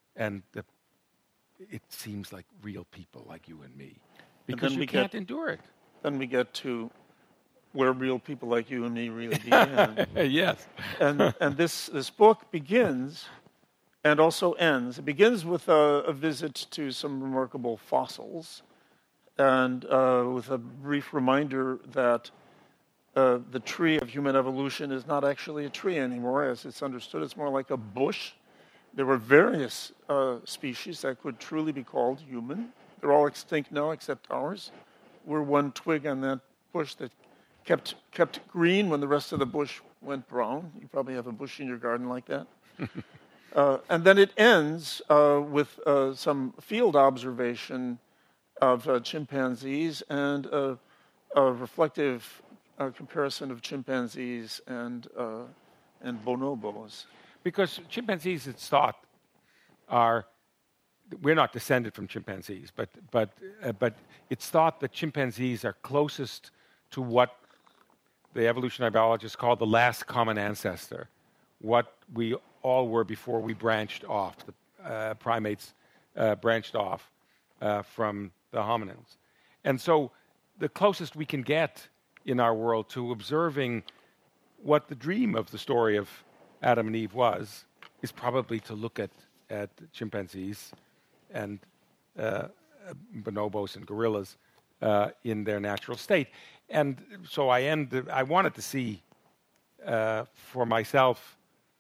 it seems like real people like you and me. Because you can't endure it. Then we get to where real people like you and me really began. Yes. And this book begins and also ends. It begins with a visit to some remarkable fossils and with a brief reminder that the tree of human evolution is not actually a tree anymore, as it's understood. It's more like a bush. There were various species that could truly be called human. They're all extinct now except ours. We're one twig on that bush that kept green when the rest of the bush went brown. You probably have a bush in your garden like that. And then it ends with some field observation of chimpanzees and a reflective comparison of chimpanzees and bonobos. Because chimpanzees, it's thought, we're not descended from chimpanzees, but it's thought that chimpanzees are closest to what the evolutionary biologists call the last common ancestor, what we all were before we branched off. The primates branched off from the hominins. And so the closest we can get in our world to observing what the dream of the story of Adam and Eve was is probably to look at chimpanzees and bonobos and gorillas in their natural state. And so I wanted to see for myself,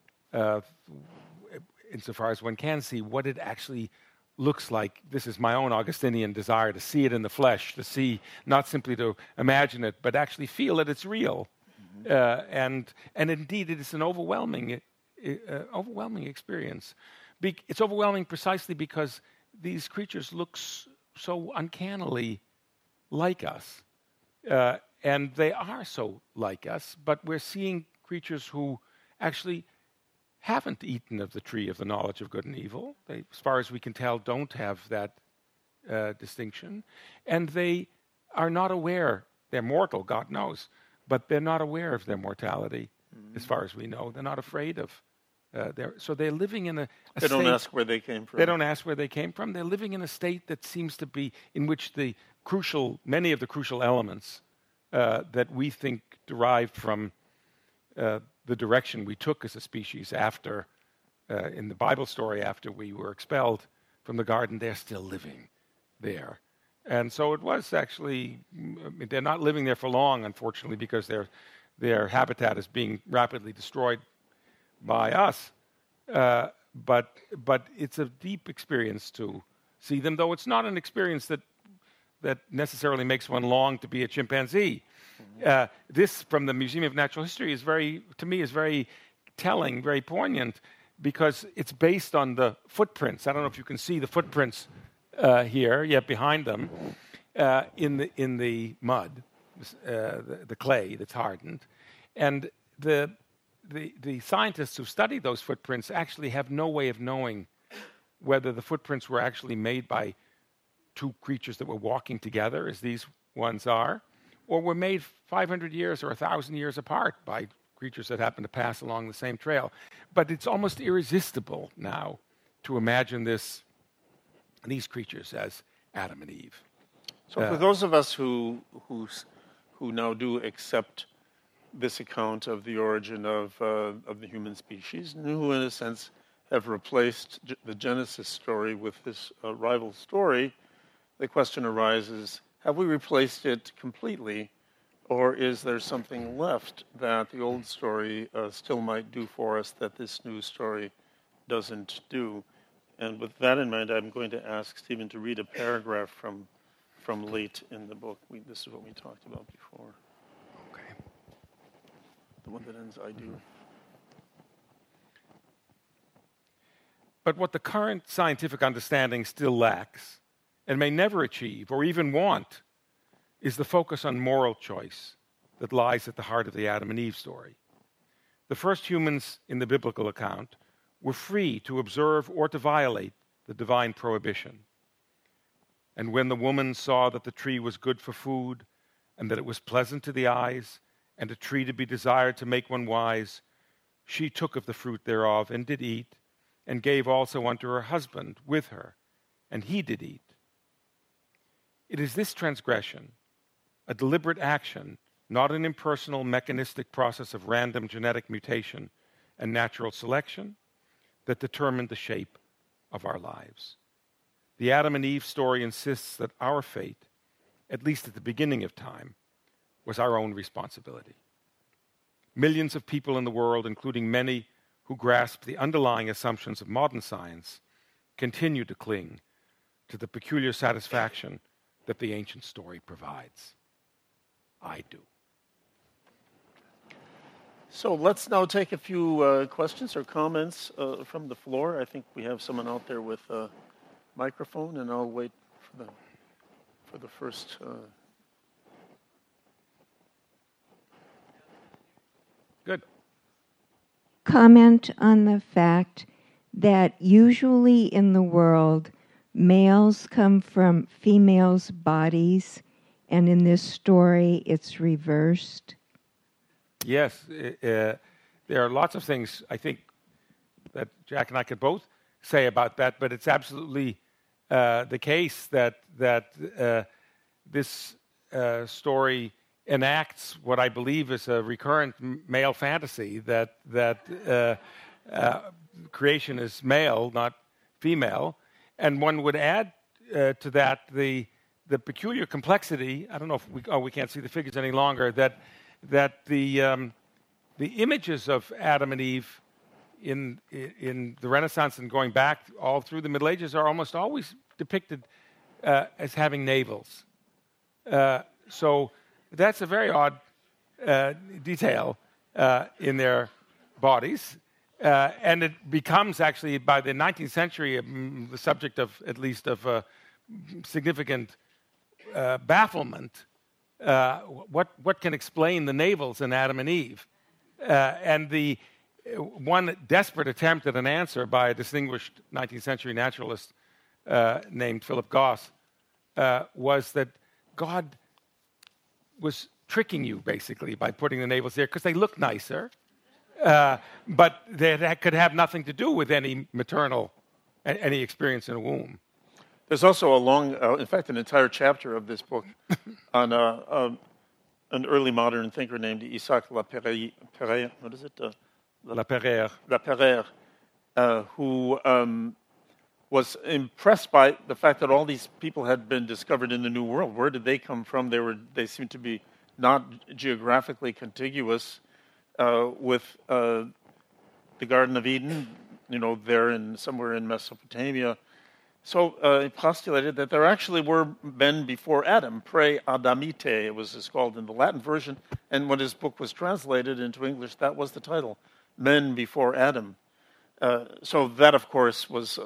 insofar as one can see, what it actually looks like. This is my own Augustinian desire, to see it in the flesh, to see, not simply to imagine it, but actually feel that it's real. And indeed, it is an overwhelming experience. It's overwhelming precisely because these creatures look so uncannily like us. And they are so like us, but we're seeing creatures who actually haven't eaten of the tree of the knowledge of good and evil. They, as far as we can tell, don't have that distinction. And they are not aware. They're mortal, God knows, but they're not aware of their mortality, as far as we know. They're not afraid of. So they're living in a They don't state, ask where they came from. They don't ask where they came from. They're living in a state that seems to be in which many of the crucial elements that we think derived from the direction we took as a species after, in the Bible story, after we were expelled from the garden, they're still living there. And so it was actually, they're not living there for long, unfortunately, because their habitat is being rapidly destroyed by us. But it's a deep experience to see them, though it's not an experience that necessarily makes one long to be a chimpanzee. This, from the Museum of Natural History, is very telling, very poignant, because it's based on the footprints. I don't know if you can see the footprints here, behind them, in the mud, the clay that's hardened, and the scientists who study those footprints actually have no way of knowing whether the footprints were actually made by two creatures that were walking together, as these ones are, or were made 500 years or 1,000 years apart by creatures that happen to pass along the same trail. But it's almost irresistible now to imagine these creatures as Adam and Eve. So for those of us who now do accept this account of the origin of the human species, and who in a sense have replaced the Genesis story with this rival story, the question arises, have we replaced it completely, or is there something left that the old story still might do for us that this new story doesn't do? And with that in mind, I'm going to ask Stephen to read a paragraph from late in the book. This is what we talked about before. Okay. The one that ends, I do. But what the current scientific understanding still lacks, and may never achieve or even want, is the focus on moral choice that lies at the heart of the Adam and Eve story. The first humans in the biblical account were free to observe or to violate the divine prohibition. And when the woman saw that the tree was good for food, and that it was pleasant to the eyes, and a tree to be desired to make one wise, she took of the fruit thereof, and did eat, and gave also unto her husband with her, and he did eat. It is this transgression, a deliberate action, not an impersonal mechanistic process of random genetic mutation and natural selection, that determined the shape of our lives. The Adam and Eve story insists that our fate, at least at the beginning of time, was our own responsibility. Millions of people in the world, including many who grasp the underlying assumptions of modern science, continue to cling to the peculiar satisfaction that the ancient story provides. I do. So let's now take a few questions or comments from the floor. I think we have someone out there with a microphone, and I'll wait for the first. Good. Comment on the fact that usually in the world, males come from females' bodies, and in this story, it's reversed. Yes, there are lots of things I think that Jack and I could both say about that, but it's absolutely the case that this story enacts what I believe is a recurrent male fantasy, that creation is male, not female. And one would add to that the peculiar complexity. I don't know if we can't see the figures any longer. That the images of Adam and Eve in the Renaissance and going back all through the Middle Ages are almost always depicted as having navels. So that's a very odd detail in their bodies. And it becomes actually, by the 19th century, the subject of, at least, of significant bafflement. What can explain the navels in Adam and Eve? And the one desperate attempt at an answer by a distinguished 19th century naturalist named Philip Goss was that God was tricking you, basically, by putting the navels there, because they look nicer, but that could have nothing to do with any any experience in a womb. There's also a long, in fact, an entire chapter of this book on an early modern thinker named Isaac Laperrière. What is it? Laperrière, who was impressed by the fact that all these people had been discovered in the New World. Where did they come from? They seemed to be not geographically contiguous with the Garden of Eden, there somewhere in Mesopotamia. So he postulated that there actually were men before Adam, pre-Adamite, it was called in the Latin version, and when his book was translated into English, that was the title, Men Before Adam. So that, of course, was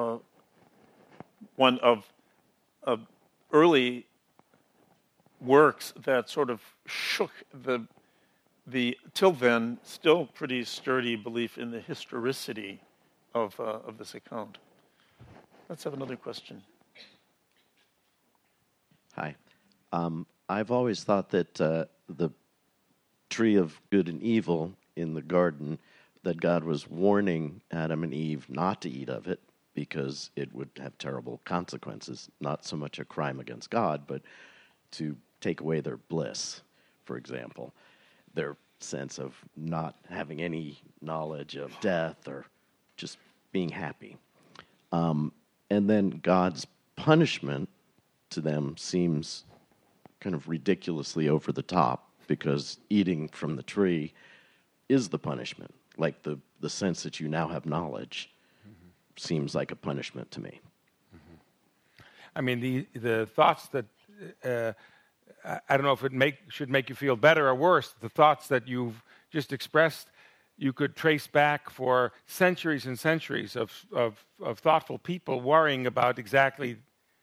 one of early works that sort of shook the till then still pretty sturdy belief in the historicity of this account. Let's have another question. Hi. I've always thought that the tree of good and evil in the garden, that God was warning Adam and Eve not to eat of it because it would have terrible consequences, not so much a crime against God, but to take away their bliss, for example, their sense of not having any knowledge of death or just being happy. And then God's punishment to them seems kind of ridiculously over the top, because eating from the tree is the punishment. Like the sense that you now have knowledge seems like a punishment to me. I mean, the thoughts that, I don't know if it should make you feel better or worse, the thoughts that you've just expressed, you could trace back for centuries and centuries of thoughtful people worrying about exactly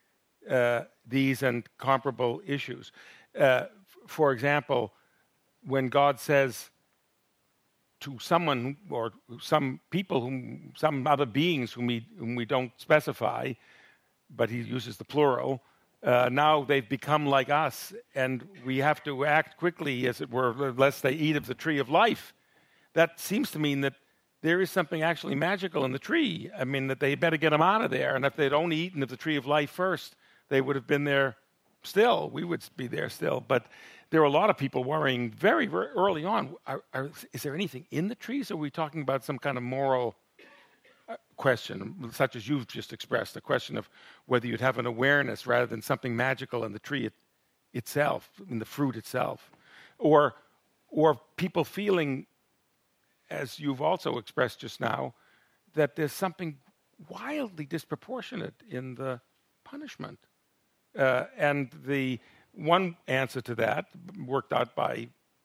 these and comparable issues. For example, when God says to someone or some people, some other beings whom we don't specify, but he uses the plural, now they've become like us, and we have to act quickly, as it were, lest they eat of the tree of life. That seems to mean that there is something actually magical in the tree. I mean, that they better get them out of there, and if they'd only eaten of the tree of life first, they would have been there still. We would be there still. But there are a lot of people worrying very, very early on, is there anything in the trees, or are we talking about some kind of moral question, such as you've just expressed, a question of whether you'd have an awareness rather than something magical in the tree itself, in the fruit itself? Or people feeling, as you've also expressed just now, that there's something wildly disproportionate in the punishment. And the one answer to that, worked out by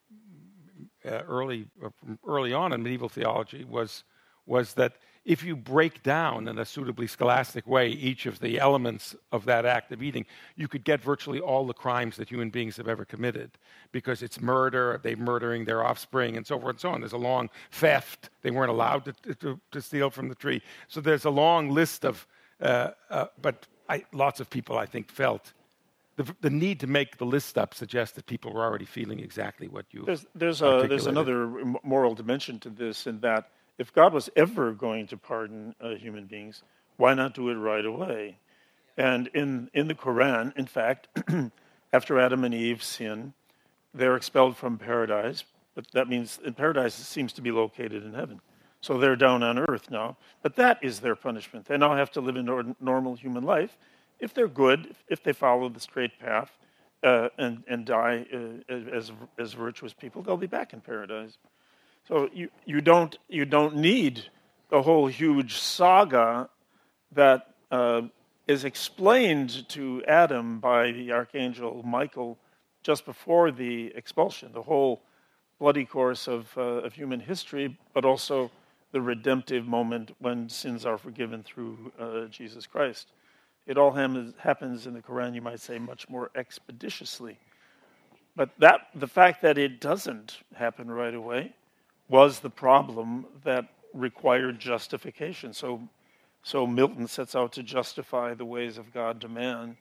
early on in medieval theology, was that if you break down in a suitably scholastic way each of the elements of that act of eating, you could get virtually all the crimes that human beings have ever committed, because it's murder, they're murdering their offspring, and so forth and so on. There's a long theft. They weren't allowed to steal from the tree. So there's a long list of, but lots of people, I think, felt the need to make the list up suggests that people were already feeling exactly what you There's another moral dimension to this, in that if God was ever going to pardon human beings, why not do it right away? And in the Quran, in fact, after Adam and Eve sin, they're expelled from paradise. But that means paradise seems to be located in heaven. So they're down on earth now. But that is their punishment. They now have to live a normal human life. If they're good, if they follow the straight path and die as virtuous people, they'll be back in paradise. So you don't need the whole huge saga that is explained to Adam by the archangel Michael just before the expulsion. The whole bloody course of human history, but also the redemptive moment when sins are forgiven through Jesus Christ. It all happens in the Quran, you might say, much more expeditiously. But the fact that it doesn't happen right away was the problem that required justification. So Milton sets out to justify the ways of God to man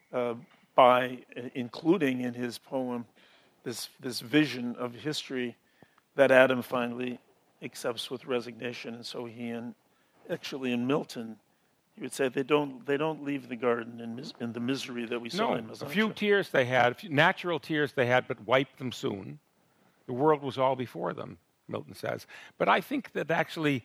by including in his poem this vision of history that Adam finally accepts with resignation. And so actually in Milton, you would say they don't leave the garden in the misery that we saw in Mazancha. A few tears they had, natural tears they had, but wiped them soon. The world was all before them, Milton says. But I think that actually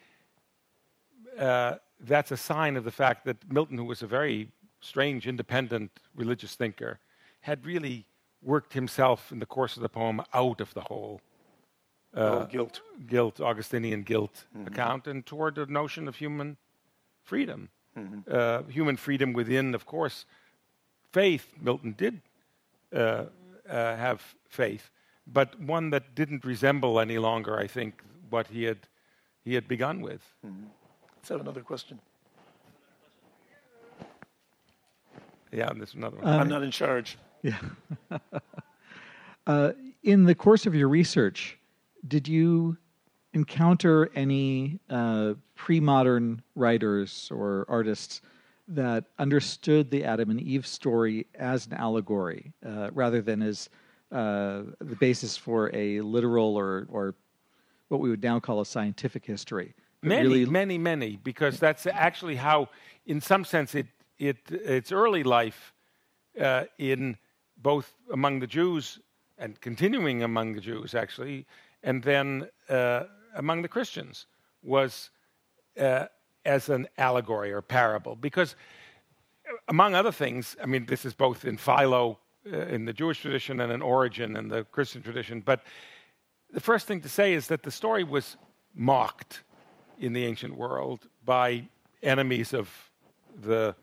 that's a sign of the fact that Milton, who was a very strange, independent religious thinker, had really worked himself in the course of the poem out of the whole guilt, Augustinian guilt account, and toward the notion of human freedom. Human freedom within, of course, faith. Milton did have faith, but one that didn't resemble any longer, I think, what he had begun with. Let's have another question. Yeah, and there's another one. I'm not in charge. Yeah. In the course of your research, did you encounter any pre-modern writers or artists that understood the Adam and Eve story as an allegory rather than as the basis for a literal or what we would now call a scientific history. Many, because that's actually how, in some sense, its early life in both among the Jews and continuing among the Jews, actually, and then among the Christians was as an allegory or parable. Because, among other things, I mean, this is both in Philo, in the Jewish tradition, and in Origen in the Christian tradition, but the first thing to say is that the story was mocked in the ancient world by enemies of the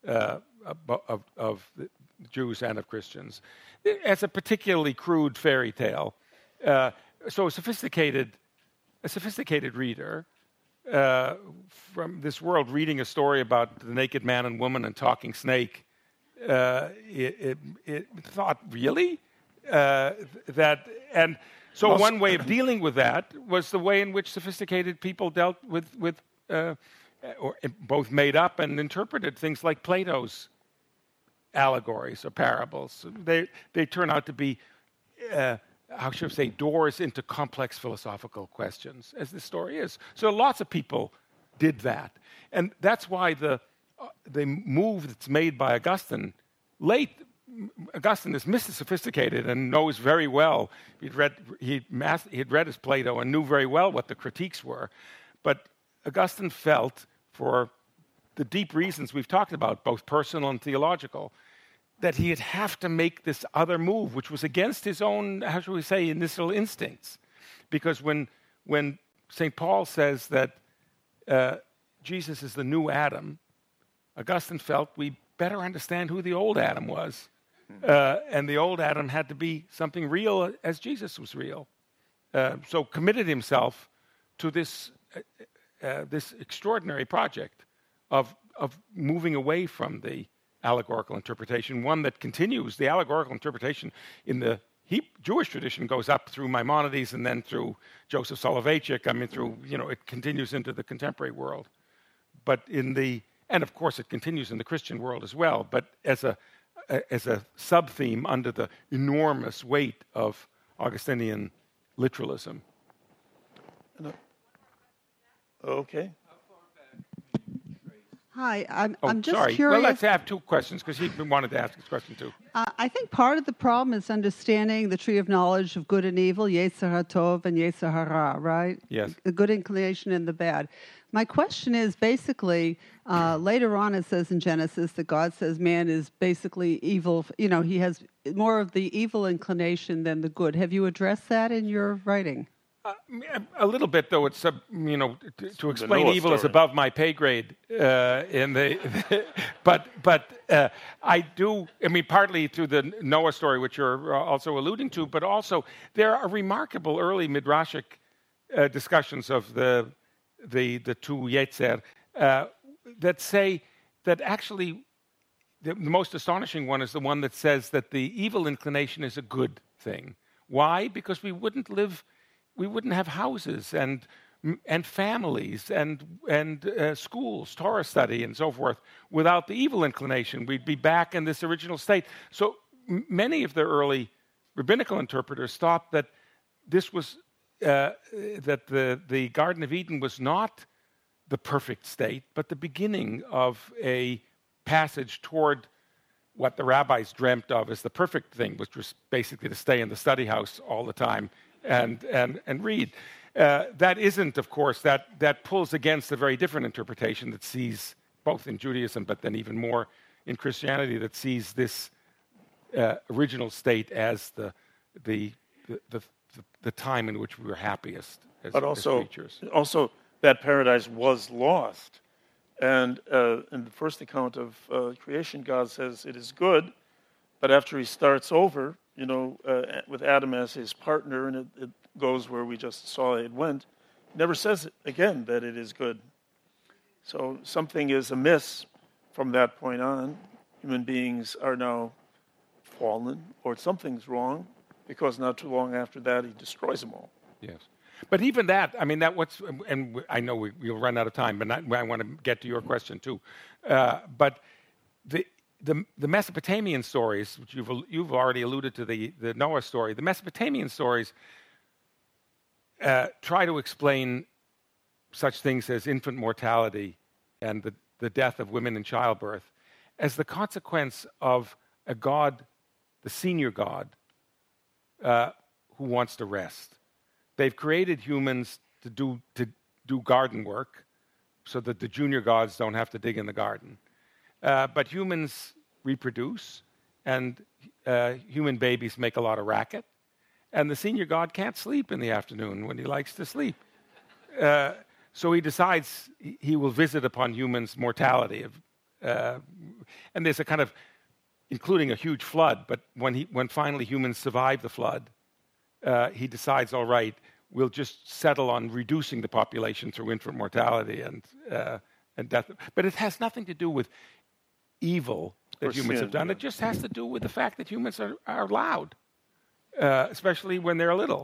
Jews and of Christians as a particularly crude fairy tale. So a sophisticated reader from this world reading a story about the naked man and woman and talking snake, it thought, really? So one way of dealing with that was the way in which sophisticated people dealt with or both made up and interpreted things like Plato's allegories or parables. They turn out to be, how should I say, doors into complex philosophical questions, as this story is. So lots of people did that. And that's why the move that's made by Augustine late. Augustine is Mr. Sophisticated and knows very well. He'd read his Plato and knew very well what the critiques were. But Augustine felt, for the deep reasons we've talked about, both personal and theological, that he'd have to make this other move, which was against his own, how should we say, initial instincts. Because when St. Paul says that Jesus is the new Adam, Augustine felt we better understand who the old Adam was. And the old Adam had to be something real as Jesus was real. So committed himself to this extraordinary project of moving away from the allegorical interpretation, one that continues. The allegorical interpretation in the Jewish tradition goes up through Maimonides and then through Joseph Soloveitchik. I mean, it continues into the contemporary world. And of course it continues in the Christian world as well, but as a sub-theme under the enormous weight of Augustinian literalism. Okay. Hi, I'm just sorry. curious. Well, let's have two questions because he wanted to ask his question too. I think part of the problem is understanding the tree of knowledge of good and evil, Yetzer HaTov and Yetzer Hara, right? Yes. The good inclination and the bad. My question is basically, later on it says in Genesis that God says man is basically evil. He has more of the evil inclination than the good. Have you addressed that in your writing? A little bit, though. It's to explain evil is above my pay grade. But I do. I mean, partly through the Noah story, which you're also alluding to, but also there are remarkable early midrashic discussions of the two Yetzer that say that actually the most astonishing one is the one that says that the evil inclination is a good thing. Why? Because we wouldn't have houses and families and schools, Torah study, and so forth without the evil inclination. We'd be back in this original state. So many of the early rabbinical interpreters thought that this was that the Garden of Eden was not the perfect state, but the beginning of a passage toward what the rabbis dreamt of as the perfect thing, which was basically to stay in the study house all the time and read. That isn't, of course, that pulls against a very different interpretation that sees, both in Judaism, but then even more in Christianity, that sees this original state as the time in which we were happiest as creatures. Also, that paradise was lost. And in the first account of creation, God says it is good, but after he starts over, with Adam as his partner, and it goes where we just saw it went, never says again that it is good. So something is amiss from that point on. Human beings are now fallen, or something's wrong, because not too long after that he destroys them all. Yes. But even that, I mean, and I know we'll run out of time, but I want to get to your question too. But the Mesopotamian stories, which you've already alluded to, the Noah story, the Mesopotamian stories try to explain such things as infant mortality and the death of women in childbirth as the consequence of a god, the senior god, who wants to rest. They've created humans to do garden work so that the junior gods don't have to dig in the garden. But humans reproduce, and human babies make a lot of racket, and the senior god can't sleep in the afternoon when he likes to sleep. So he decides he will visit upon humans' mortality. And there's a kind of, including a huge flood, but when finally humans survive the flood, he decides, all right, we'll just settle on reducing the population through infant mortality and death. But it has nothing to do with evil that humans have done. It just has to do with the fact that humans are loud, especially when they're little.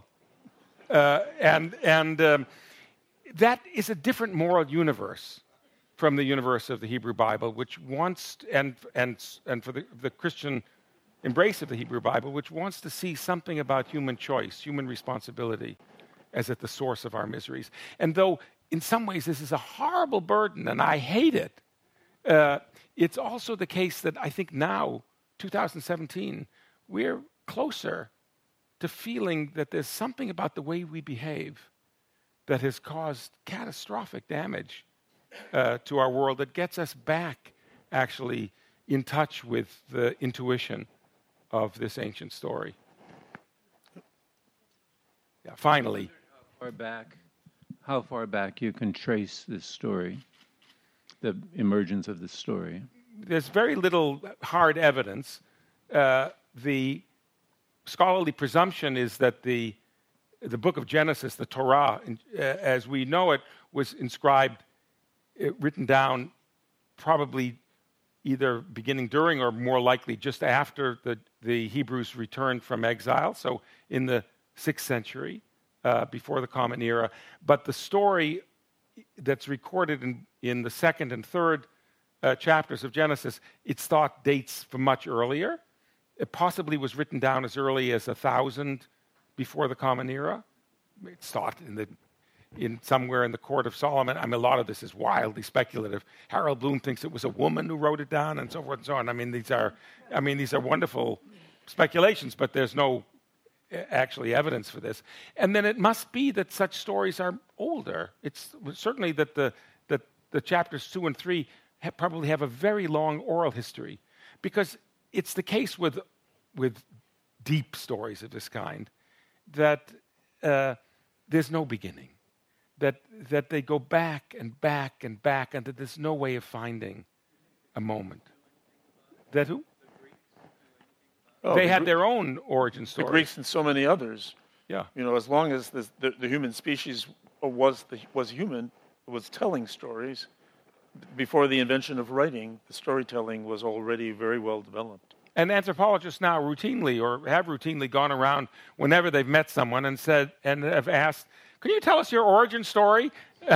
That is a different moral universe from the universe of the Hebrew Bible, which wants, and for the Christian embrace of the Hebrew Bible, which wants to see something about human choice, human responsibility, as at the source of our miseries. And though in some ways this is a horrible burden, and I hate it, it's also the case that I think now, 2017, we're closer to feeling that there's something about the way we behave that has caused catastrophic damage to our world that gets us back, actually, in touch with the intuition of this ancient story. Yeah, finally. How far back you can trace this story, the emergence of this story? There's very little hard evidence. The scholarly presumption is that the book of Genesis, the Torah, as we know it, was inscribed, written down probably either beginning during or more likely just after the Hebrews returned from exile, so in the 6th century, before the Common Era. But the story that's recorded in the 2nd and 3rd chapters of Genesis, it's thought dates from much earlier. It possibly was written down as early as 1000 before the Common Era. It's thought in somewhere in the court of Solomon. I mean, a lot of this is wildly speculative. Harold Bloom thinks it was a woman who wrote it down, and so forth and so on. I mean, these are wonderful speculations, but there's no actually evidence for this. And then it must be that such stories are older. It's certainly that the chapters 2 and 3 probably have a very long oral history, because it's the case with deep stories of this kind that there's no beginning, that they go back and back and back, and that there's no way of finding a moment. That who? Oh, they had their own origin story. The Greeks and so many others. Yeah. You know, as long as the human species was human, was telling stories. Before the invention of writing, the storytelling was already very well developed. And anthropologists now have routinely gone around whenever they've met someone and have asked, "Can you tell us your origin story?"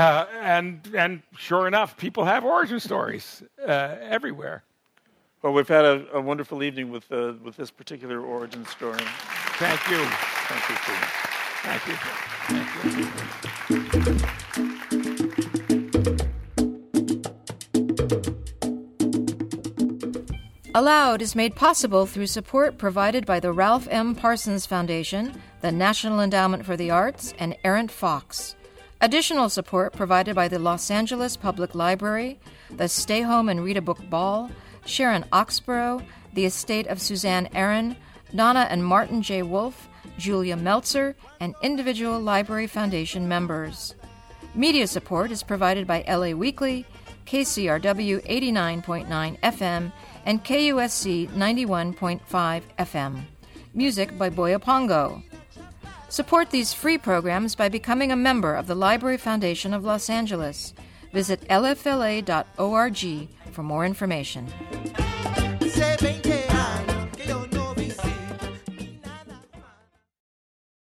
And sure enough, people have origin stories everywhere. Well, we've had a wonderful evening with this particular origin story. Thank you. Thank you, Stephen. Thank you. Thank you. Aloud is made possible through support provided by the Ralph M. Parsons Foundation, the National Endowment for the Arts, and Errant Fox. Additional support provided by the Los Angeles Public Library, the Stay Home and Read a Book Ball, Sharon Oxborough, the estate of Suzanne Aaron, Donna and Martin J. Wolfe, Julia Meltzer, and individual Library Foundation members. Media support is provided by LA Weekly, KCRW 89.9 FM, and KUSC 91.5 FM. Music by Boya Pongo. Support these free programs by becoming a member of the Library Foundation of Los Angeles. Visit lfla.org for more information.